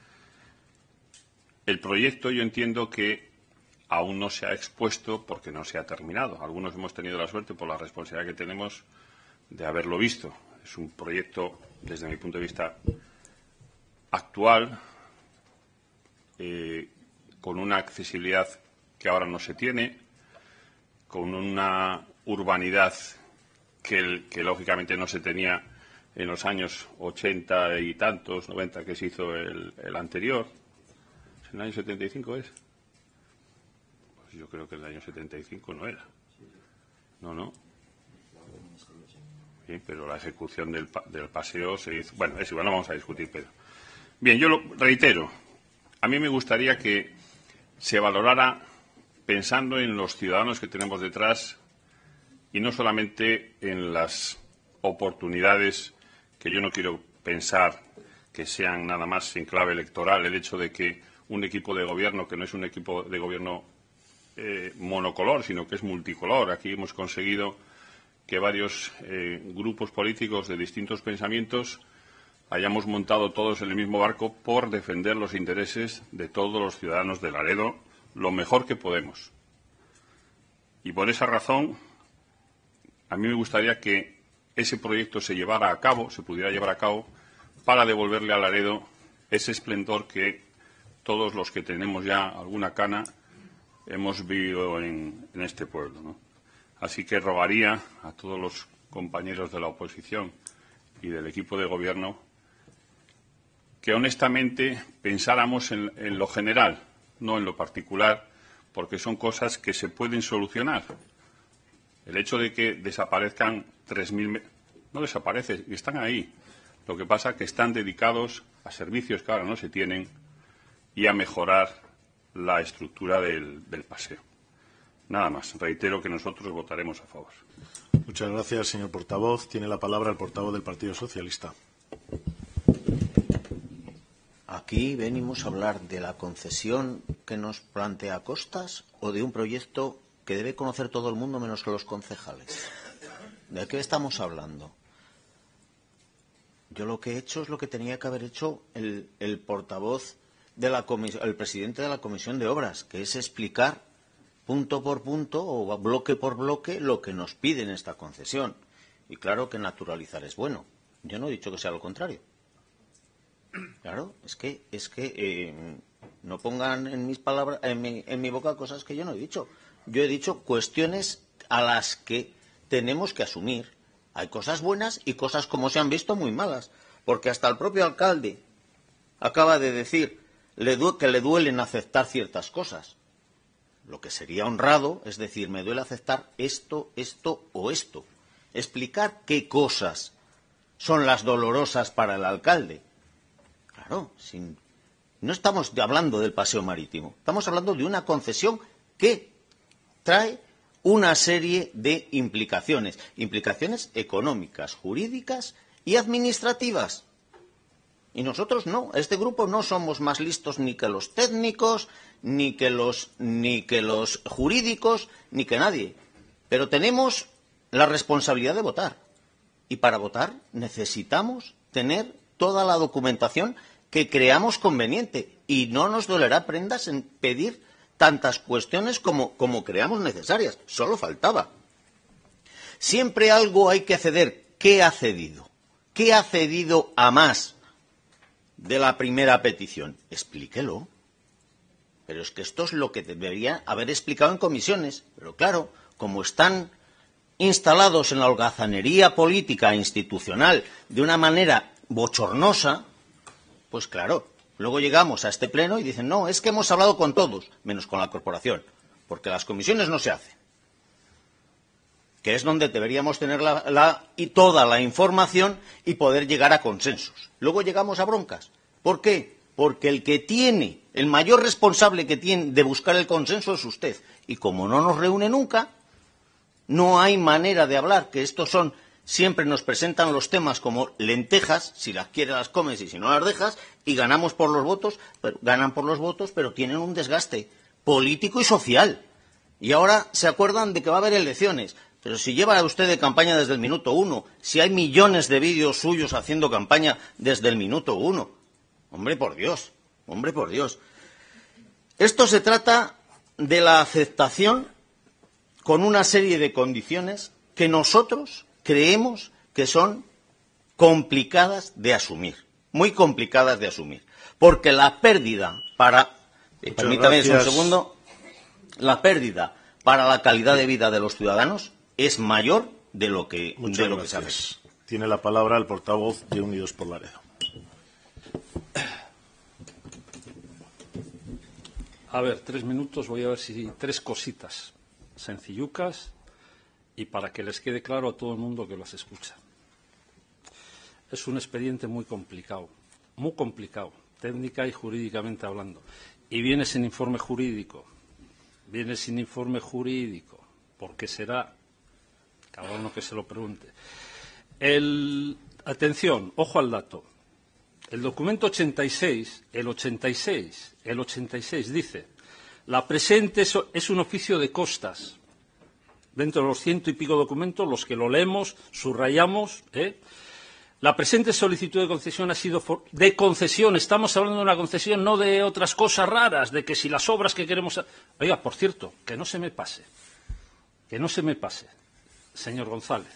El proyecto yo entiendo que aún no se ha expuesto porque no se ha terminado. Algunos hemos tenido la suerte, por la responsabilidad que tenemos, de haberlo visto. Es un proyecto, desde mi punto de vista, actual, eh, con una accesibilidad que ahora no se tiene, con una urbanidad que, que lógicamente no se tenía en los años ochenta y tantos, noventa, que se hizo el, el anterior. ¿En el año setenta y cinco es? Pues yo creo que en el año setenta y cinco no era. No, no. Sí, pero la ejecución del, del paseo se hizo. Bueno, es igual, no vamos a discutir, pero. Bien, yo lo reitero. A mí me gustaría que se valorara pensando en los ciudadanos que tenemos detrás y no solamente en las oportunidades que yo no quiero pensar que sean nada más en clave electoral, el hecho de que un equipo de gobierno, que no es un equipo de gobierno eh, monocolor, sino que es multicolor. Aquí hemos conseguido que varios eh, grupos políticos de distintos pensamientos hayamos montado todos en el mismo barco por defender los intereses de todos los ciudadanos de Laredo lo mejor que podemos. Y por esa razón, a mí me gustaría que ese proyecto se llevara a cabo, se pudiera llevar a cabo, para devolverle a Laredo ese esplendor que todos los que tenemos ya alguna cana hemos vivido en, en este pueblo, ¿no? Así que rogaría a todos los compañeros de la oposición y del equipo de gobierno que honestamente pensáramos en, en lo general, no en lo particular, porque son cosas que se pueden solucionar. El hecho de que desaparezcan tres mil... No desaparecen, están ahí. Lo que pasa es que están dedicados a servicios que ahora no se tienen y a mejorar la estructura del, del paseo. Nada más. Reitero que nosotros votaremos a favor. Muchas gracias, señor portavoz. Tiene la palabra el portavoz del Partido Socialista. Aquí venimos a hablar de la concesión que nos plantea Costas o de un proyecto que debe conocer todo el mundo menos los concejales. ¿De qué estamos hablando? Yo lo que he hecho es lo que tenía que haber hecho el, el portavoz, de la el presidente de la Comisión de Obras, que es explicar punto por punto o bloque por bloque lo que nos piden esta concesión. Y claro que naturalizar es bueno. Yo no he dicho que sea lo contrario. Claro, es que es que eh, no pongan en mis palabras, en mi, en mi boca cosas que yo no he dicho. Yo he dicho cuestiones a las que tenemos que asumir. Hay cosas buenas y cosas, como se han visto, muy malas. Porque hasta el propio alcalde acaba de decir le que le duelen aceptar ciertas cosas. Lo que sería honrado es decir, me duele aceptar esto, esto o esto. explicar qué cosas son las dolorosas para el alcalde. Claro, sin, no estamos hablando del paseo marítimo, estamos hablando de una concesión que trae una serie de implicaciones, implicaciones económicas, jurídicas y administrativas. Y nosotros no, este grupo no somos más listos ni que los técnicos, ni que los, ni que los jurídicos, ni que nadie. Pero tenemos la responsabilidad de votar. Y para votar necesitamos tener toda la documentación que creamos conveniente. Y no nos dolerá prendas en pedir tantas cuestiones como, como creamos necesarias. Solo faltaba. Siempre algo hay que ceder. ¿Qué ha cedido? ¿Qué ha cedido a más de la primera petición? Explíquelo. Pero es que esto es lo que debería haber explicado en comisiones. Pero claro, como están instalados en la holgazanería política e institucional de una manera bochornosa, pues claro, luego llegamos a este pleno y dicen, no, es que hemos hablado con todos, menos con la corporación, porque las comisiones no se hacen. Que es donde deberíamos tener la, la, y toda la información y poder llegar a consensos. Luego llegamos a broncas. ¿Por qué? Porque el que tiene, el mayor responsable que tiene de buscar el consenso es usted. Y como no nos reúne nunca, no hay manera de hablar, que estos son, siempre nos presentan los temas como lentejas, si las quieres las comes y si no las dejas, y ganamos por los votos, pero, ganan por los votos, pero tienen un desgaste político y social. Y ahora se acuerdan de que va a haber elecciones. Pero si lleva usted de campaña desde el minuto uno, si hay millones de vídeos suyos haciendo campaña desde el minuto uno, hombre, por Dios, hombre, por Dios. Esto se trata de la aceptación con una serie de condiciones que nosotros creemos que son complicadas de asumir, muy complicadas de asumir. Porque la pérdida para, eh, permítame un segundo, la pérdida para la calidad de vida de los ciudadanos es mayor de lo que, de lo que se hace. Tiene la palabra el portavoz de Unidos por Laredo. A ver, tres minutos, voy a ver si tres cositas sencillucas y para que les quede claro a todo el mundo que las escucha. Es un expediente muy complicado, muy complicado, técnica y jurídicamente hablando. Y viene sin informe jurídico, viene sin informe jurídico, ¿por qué será? Cada uno que se lo pregunte. El, atención, ojo al dato. El documento ochenta y seis, el ochenta y seis, el ochenta y seis dice, la presente es, es un oficio de costas. Dentro de los ciento y pico documentos, los que lo leemos, subrayamos, ¿eh? La presente solicitud de concesión ha sido for, de concesión. Estamos hablando de una concesión, no de otras cosas raras, de que si las obras que queremos... Oiga, por cierto, que no se me pase, que no se me pase. Señor González,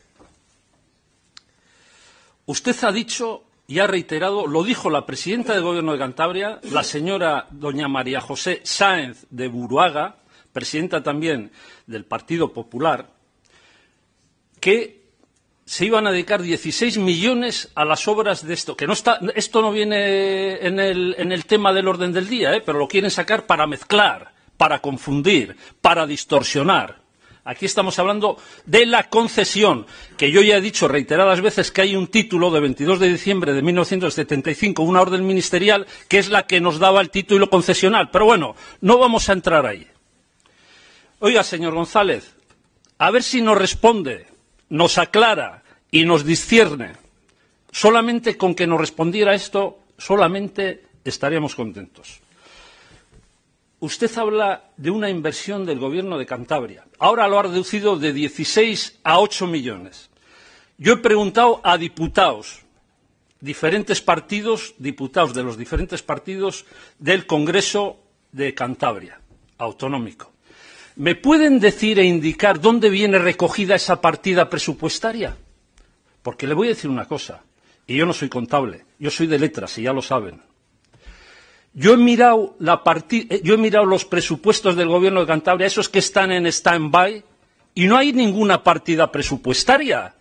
usted ha dicho y ha reiterado, lo dijo la presidenta del Gobierno de Cantabria, la señora doña María José Sáenz de Buruaga, presidenta también del Partido Popular, que se iban a dedicar dieciséis millones a las obras de esto, que no está, esto no viene en el, en el tema del orden del día, ¿eh? Pero lo quieren sacar para mezclar, para confundir, para distorsionar. Aquí estamos hablando de la concesión, que yo ya he dicho reiteradas veces que hay un título de veintidós de diciembre de mil novecientos setenta y cinco, una orden ministerial, que es la que nos daba el título concesional. Pero bueno, no vamos a entrar ahí. Oiga, señor González, a ver si nos responde, nos aclara y nos discierne. Solamente con que nos respondiera esto, solamente estaríamos contentos. Usted habla de una inversión del Gobierno de Cantabria. Ahora lo ha reducido de dieciséis a ocho millones. Yo he preguntado a diputados, diferentes partidos, diputados de los diferentes partidos del Congreso de Cantabria, autonómico. ¿Me pueden decir e indicar dónde viene recogida esa partida presupuestaria? Porque le voy a decir una cosa, y yo no soy contable, yo soy de letras y ya lo saben. Yo he mirado la partida, yo he mirado los presupuestos del Gobierno de Cantabria, esos que están en stand-by, y no hay ninguna partida presupuestaria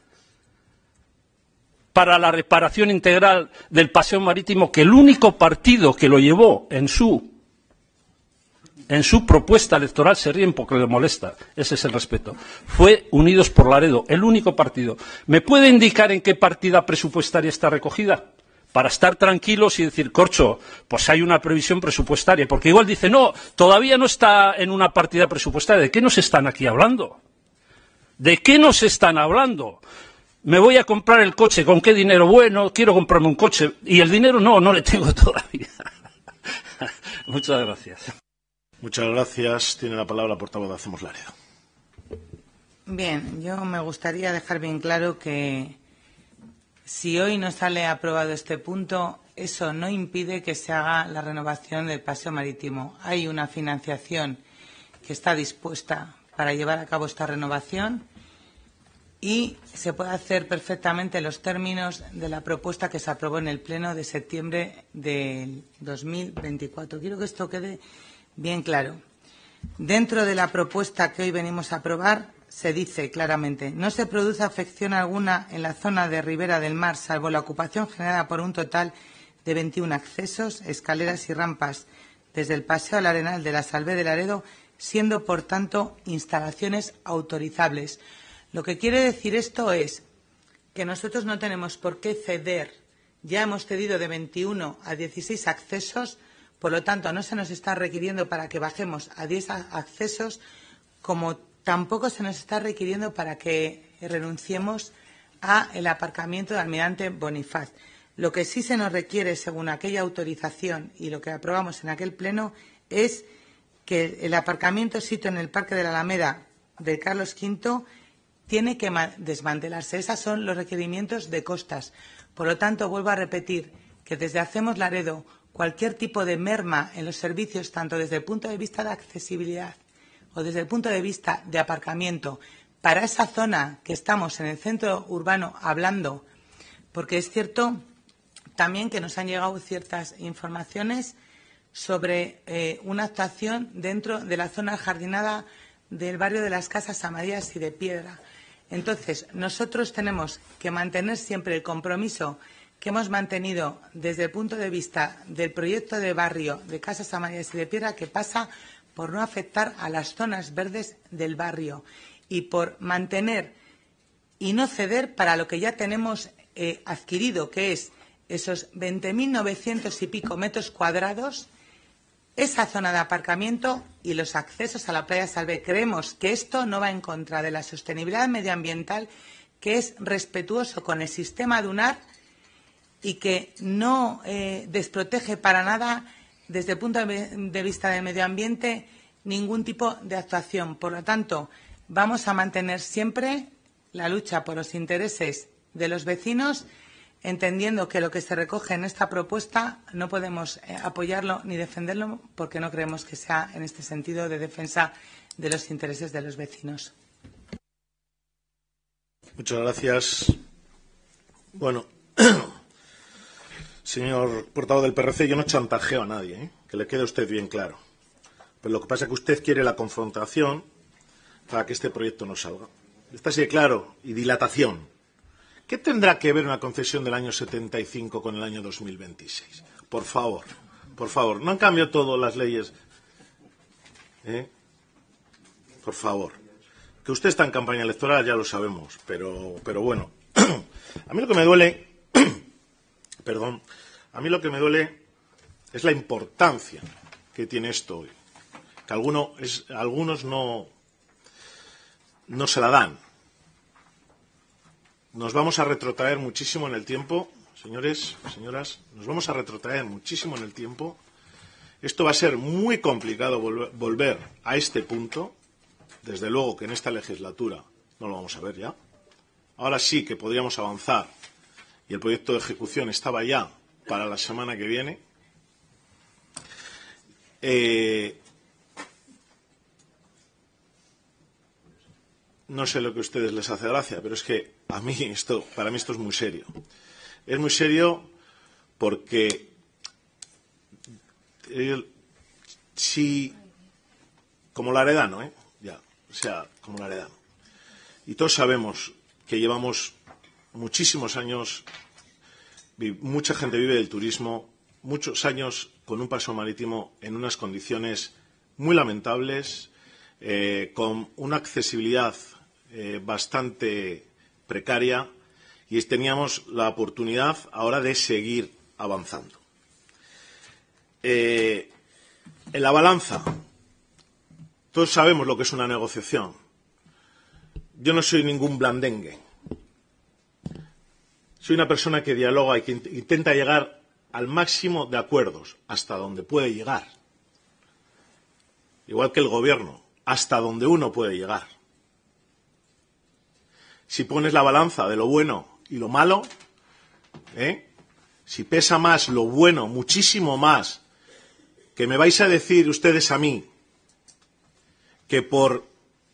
para la reparación integral del paseo marítimo, que el único partido que lo llevó en su en su propuesta electoral se ríen porque les molesta. Ese es el respeto. Fue Unidos por Laredo, el único partido. ¿Me puede indicar en qué partida presupuestaria está recogida? Para estar tranquilos y decir, corcho, pues hay una previsión presupuestaria. Porque igual dice, no, todavía no está en una partida presupuestaria. ¿De qué nos están aquí hablando? ¿De qué nos están hablando? Me voy a comprar el coche, ¿con qué dinero? Bueno, quiero comprarme un coche. Y el dinero no, no le tengo todavía. Muchas gracias. Muchas gracias. Tiene la palabra la portavoz de Hacemos Laredo. Bien, yo me gustaría dejar bien claro que si hoy no sale aprobado este punto, eso no impide que se haga la renovación del paseo marítimo. Hay una financiación que está dispuesta para llevar a cabo esta renovación y se puede hacer perfectamente en los términos de la propuesta que se aprobó en el Pleno de septiembre del dos mil veinticuatro. Quiero que esto quede bien claro. Dentro de la propuesta que hoy venimos a aprobar se dice claramente, no se produce afección alguna en la zona de ribera del mar, salvo la ocupación generada por un total de veintiún accesos, escaleras y rampas desde el Paseo al Arenal de la Salvé de Laredo, siendo, por tanto, instalaciones autorizables. Lo que quiere decir esto es que nosotros no tenemos por qué ceder. Ya hemos cedido de veintiuno a dieciséis accesos, por lo tanto, no se nos está requiriendo para que bajemos a diez accesos, como tampoco se nos está requiriendo para que renunciemos al aparcamiento de Almirante Bonifaz. Lo que sí se nos requiere, según aquella autorización y lo que aprobamos en aquel pleno, es que el aparcamiento sitio en el Parque de la Alameda de Carlos quinto tiene que desmantelarse. Esos son los requerimientos de costas. Por lo tanto, vuelvo a repetir que desde Hacemos Laredo cualquier tipo de merma en los servicios, tanto desde el punto de vista de accesibilidad o desde el punto de vista de aparcamiento, para esa zona que estamos en el centro urbano hablando, porque es cierto también que nos han llegado ciertas informaciones sobre eh, una actuación dentro de la zona jardinada del barrio de las Casas Amarillas y de Piedra. Entonces, nosotros tenemos que mantener siempre el compromiso que hemos mantenido desde el punto de vista del proyecto de barrio de Casas Amarillas y de Piedra, que pasa por no afectar a las zonas verdes del barrio y por mantener y no ceder para lo que ya tenemos eh, adquirido, que es esos veinte mil novecientos y pico metros cuadrados, esa zona de aparcamiento y los accesos a la playa Salvé. Creemos que esto no va en contra de la sostenibilidad medioambiental, que es respetuoso con el sistema dunar y que no eh, desprotege para nada, desde el punto de vista del medio ambiente, ningún tipo de actuación. Por lo tanto, vamos a mantener siempre la lucha por los intereses de los vecinos, entendiendo que lo que se recoge en esta propuesta no podemos eh, apoyarlo ni defenderlo, porque no creemos que sea en este sentido de defensa de los intereses de los vecinos. Muchas gracias. Bueno, señor portavoz del P R C, yo no chantajeo a nadie, ¿eh? Que le quede a usted bien claro. Pero lo que pasa es que usted quiere la confrontación para que este proyecto no salga. Está así de claro. Y dilatación. ¿Qué tendrá que ver una concesión del año setenta y cinco con el año dos mil veintiséis? Por favor, por favor. ¿No han cambiado todas las leyes? ¿Eh? Por favor. Que usted está en campaña electoral ya lo sabemos, pero, pero bueno. A mí lo que me duele, perdón, a mí lo que me duele es la importancia que tiene esto hoy. Que alguno es, algunos no, no se la dan. Nos vamos a retrotraer muchísimo en el tiempo, señores, señoras, nos vamos a retrotraer muchísimo en el tiempo. Esto va a ser muy complicado volver, volver a este punto. Desde luego que en esta legislatura no lo vamos a ver ya. Ahora sí que podríamos avanzar y el proyecto de ejecución estaba ya para la semana que viene. Eh, no sé lo que a ustedes les hace gracia, pero es que a mí esto, para mí esto es muy serio. Es muy serio porque eh, si, como Laredano, ¿eh? ya, o sea, como Laredano. Y todos sabemos que llevamos muchísimos años, mucha gente vive del turismo, muchos años con un paseo marítimo en unas condiciones muy lamentables, eh, con una accesibilidad eh, bastante precaria, y teníamos la oportunidad ahora de seguir avanzando. Eh, en la balanza, todos sabemos lo que es una negociación. Yo no soy ningún blandengue. Soy una persona que dialoga y que intenta llegar al máximo de acuerdos, hasta donde puede llegar. Igual que el gobierno, hasta donde uno puede llegar. Si pones la balanza de lo bueno y lo malo, ¿eh? si pesa más lo bueno, muchísimo más, que me vais a decir ustedes a mí que por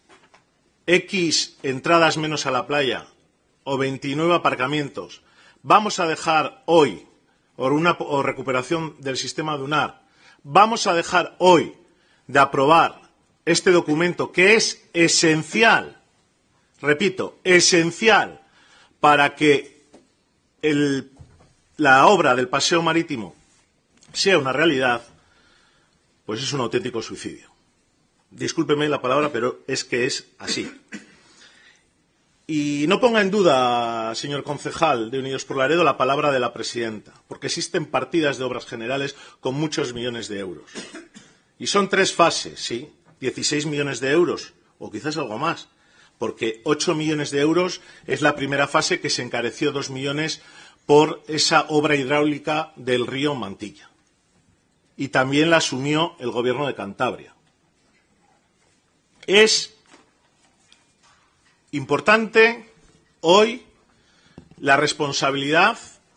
X entradas menos a la playa o veintinueve aparcamientos vamos a dejar hoy, o una o recuperación del sistema dunar, vamos a dejar hoy de aprobar este documento que es esencial, repito, esencial para que el, la obra del paseo marítimo sea una realidad, pues es un auténtico suicidio. Discúlpeme la palabra, pero es que es así. Y no ponga en duda, señor concejal de Unidos por Laredo, la palabra de la presidenta, porque existen partidas de obras generales con muchos millones de euros. Y son tres fases, ¿sí? dieciséis millones de euros, o quizás algo más, porque ocho millones de euros es la primera fase, que se encareció dos millones por esa obra hidráulica del río Mantilla. Y también la asumió el Gobierno de Cantabria. Es importante hoy la responsabilidad,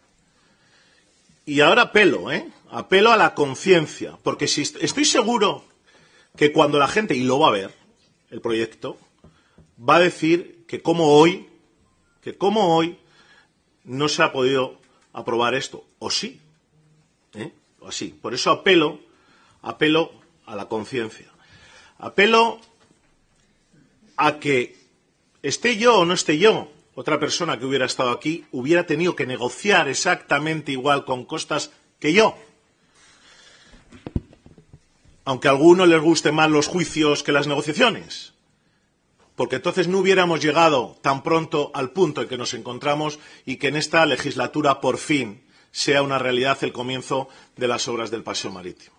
y ahora apelo, ¿eh? apelo a la conciencia, porque si estoy seguro que cuando la gente, y lo va a ver, el proyecto, va a decir que como hoy, que como hoy no se ha podido aprobar esto, o sí, ¿eh? o así. Por eso apelo, apelo a la conciencia, apelo a que esté yo o no esté yo, otra persona que hubiera estado aquí hubiera tenido que negociar exactamente igual con costas que yo. Aunque a algunos les gusten más los juicios que las negociaciones, porque entonces no hubiéramos llegado tan pronto al punto en que nos encontramos y que en esta legislatura por fin sea una realidad el comienzo de las obras del paseo marítimo.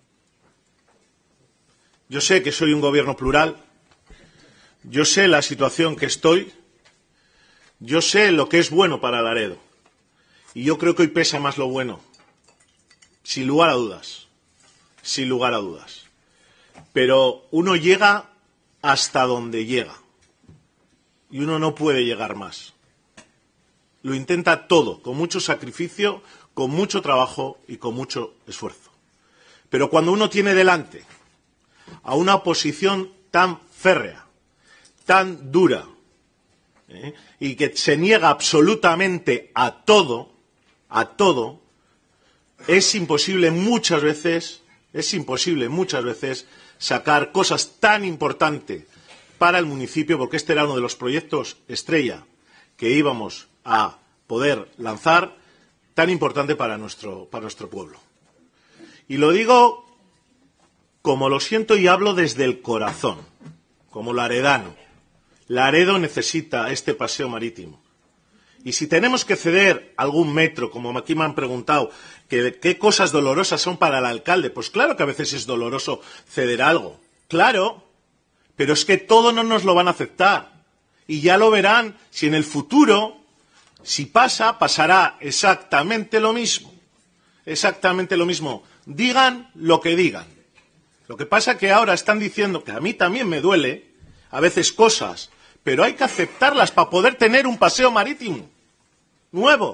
Yo sé que soy un gobierno plural, yo sé la situación que estoy, yo sé lo que es bueno para Laredo, y yo creo que hoy pesa más lo bueno, sin lugar a dudas, sin lugar a dudas. Pero uno llega hasta donde llega, y uno no puede llegar más. Lo intenta todo, con mucho sacrificio, con mucho trabajo y con mucho esfuerzo. Pero cuando uno tiene delante a una oposición tan férrea, tan dura, ¿eh? y que se niega absolutamente a todo, a todo, es imposible muchas veces, es imposible muchas veces sacar cosas tan importantes para el municipio, porque este era uno de los proyectos estrella que íbamos a poder lanzar, tan importante para nuestro, para nuestro pueblo. Y lo digo como lo siento y hablo desde el corazón, como laredano. Laredo necesita este paseo marítimo. Y si tenemos que ceder algún metro, como aquí me han preguntado, que, qué cosas dolorosas son para el alcalde, pues claro que a veces es doloroso ceder algo. Claro, pero es que todo no nos lo van a aceptar. Y ya lo verán si en el futuro, si pasa, pasará exactamente lo mismo. Exactamente lo mismo. Digan lo que digan. Lo que pasa es que ahora están diciendo, que a mí también me duele, a veces cosas, pero hay que aceptarlas para poder tener un paseo marítimo nuevo.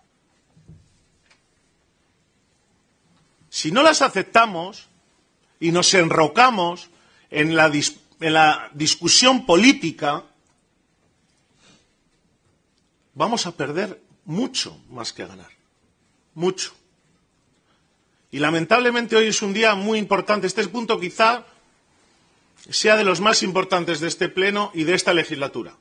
Si no las aceptamos y nos enrocamos en la, dis en la discusión política, vamos a perder mucho más que ganar. Mucho. Y lamentablemente hoy es un día muy importante. Este punto quizá sea de los más importantes de este pleno y de esta legislatura.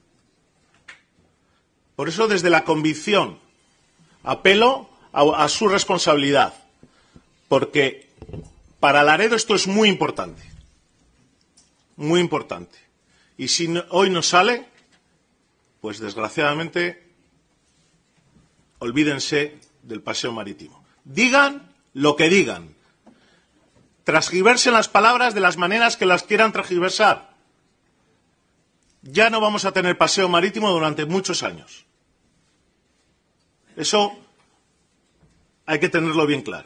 Por eso, desde la convicción, apelo a, a su responsabilidad, porque para Laredo esto es muy importante, muy importante. Y si no, hoy no sale, pues desgraciadamente, olvídense del paseo marítimo. Digan lo que digan. Transgiversen las palabras de las maneras que las quieran transgiversar. Ya no vamos a tener paseo marítimo durante muchos años. Eso hay que tenerlo bien claro.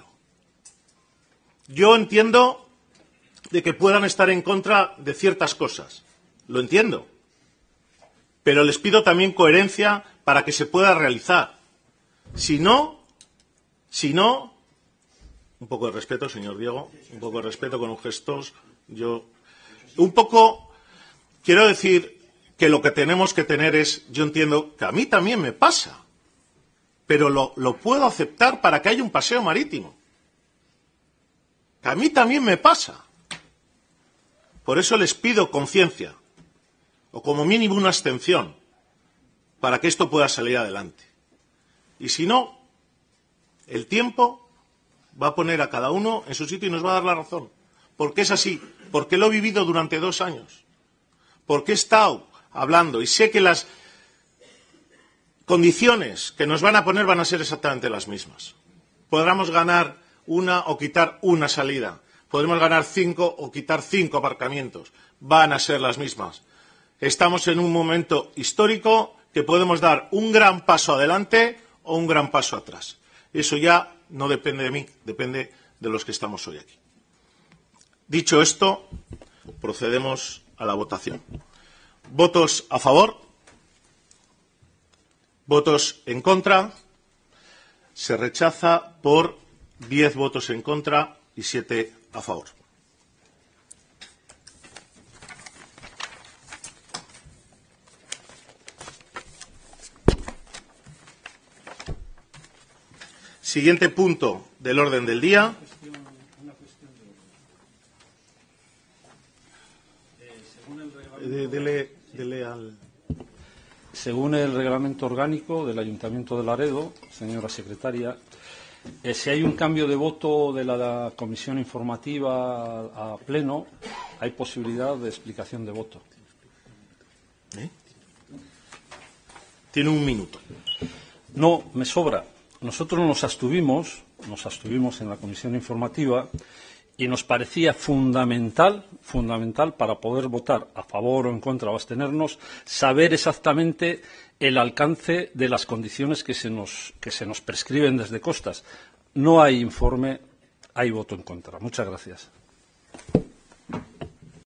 Yo entiendo de que puedan estar en contra de ciertas cosas. Lo entiendo. Pero les pido también coherencia para que se pueda realizar. Si no, si no, un poco de respeto, señor Diego, un poco de respeto con un gestos. Yo, un poco, quiero decir que lo que tenemos que tener es, yo entiendo que a mí también me pasa, pero lo, lo puedo aceptar para que haya un paseo marítimo. Que a mí también me pasa. Por eso les pido conciencia, o como mínimo una abstención, para que esto pueda salir adelante. Y si no, el tiempo va a poner a cada uno en su sitio y nos va a dar la razón. Porque es así, porque lo he vivido durante dos años, porque he estado hablando y sé que las condiciones que nos van a poner van a ser exactamente las mismas. Podremos ganar una o quitar una salida, podremos ganar cinco o quitar cinco aparcamientos, van a ser las mismas. Estamos en un momento histórico que podemos dar un gran paso adelante o un gran paso atrás. Eso ya no depende de mí, depende de los que estamos hoy aquí. Dicho esto, procedemos a la votación. ¿Votos a favor? ¿Votos en contra? Se rechaza por diez votos en contra y siete a favor. Siguiente punto del orden del día. Dele, dele al... Según el reglamento orgánico del Ayuntamiento de Laredo, señora secretaria, eh, si hay un cambio de voto de la, la comisión informativa a, a pleno, hay posibilidad de explicación de voto. ¿Eh? Tiene un minuto. No, me sobra. Nosotros nos abstuvimos, nos abstuvimos en la comisión informativa y nos parecía fundamental, fundamental para poder votar a favor o en contra o abstenernos, saber exactamente el alcance de las condiciones que se nos, que se nos prescriben desde Costas. No hay informe, hay voto en contra. Muchas gracias.